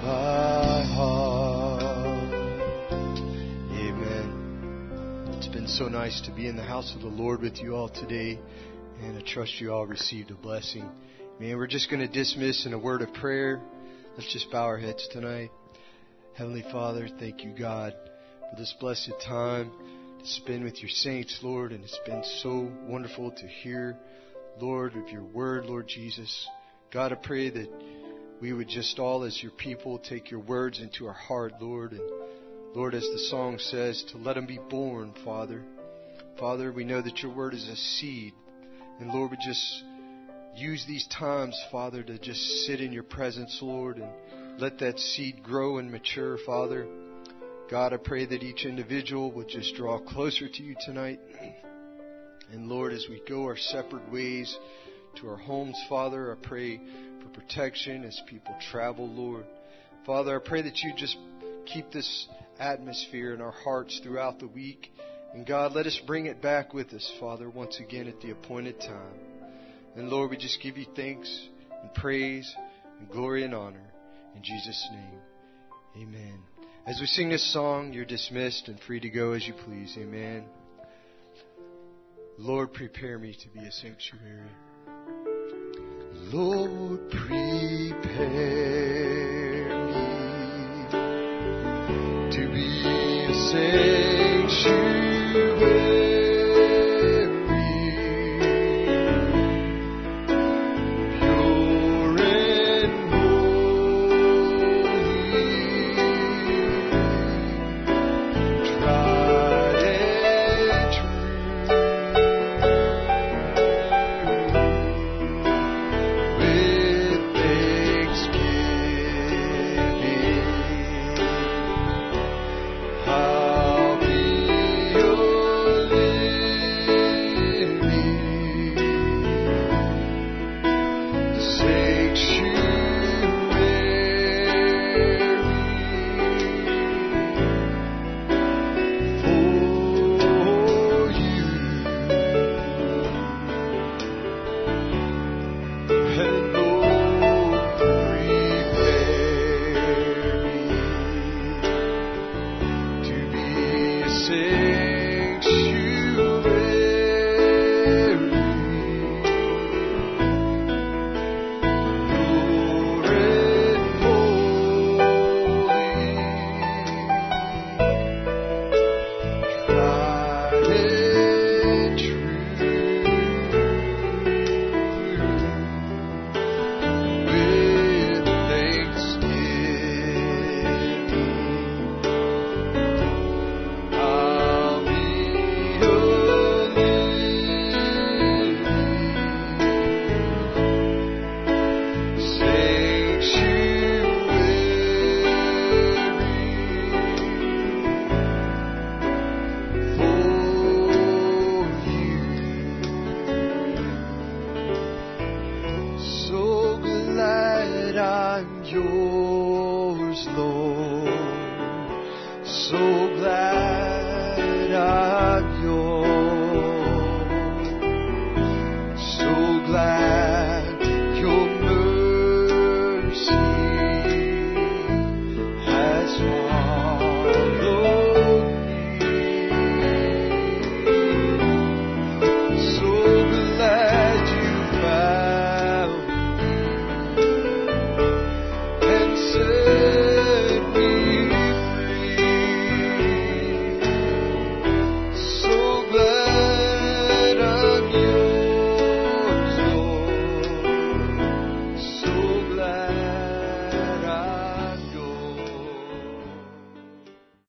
my heart. Amen. It's been so nice to be in the house of the Lord with you all today, and I trust you all received a blessing. Man, we're just going to dismiss in a word of prayer. Let's just bow our heads tonight. Heavenly Father, thank you, God, for this blessed time to spend with your saints, Lord, and it's been so wonderful to hear, Lord, of your word, Lord Jesus. God, I pray that we would just all as your people take your words into our heart, Lord, and Lord, as the song says, to let them be born, Father. Father, we know that your word is a seed. And Lord, we just use these times, Father, to just sit in your presence, Lord, and let that seed grow and mature, Father. God, I pray that each individual would just draw closer to you tonight. And Lord, as we go our separate ways to our homes, Father, I pray for protection as people travel, Lord. Father, I pray that you just keep this atmosphere in our hearts throughout the week. And God, let us bring it back with us, Father, once again at the appointed time. And Lord, we just give you thanks and praise and glory and honor. In Jesus' name, amen. As we sing this song, you're dismissed and free to go as you please. Amen. Lord, prepare me to be a sanctuary. Lord, prepare to be a sanctuary, pure and holy, tried and true, with thanksgiving. I'll be your living sanctuary for you. And Lord, prepare me to be a sanctuary, pure and holy, tried and true, with thanksgiving. I'll be your living sanctuary for you. So glad I'm yours, Lord. So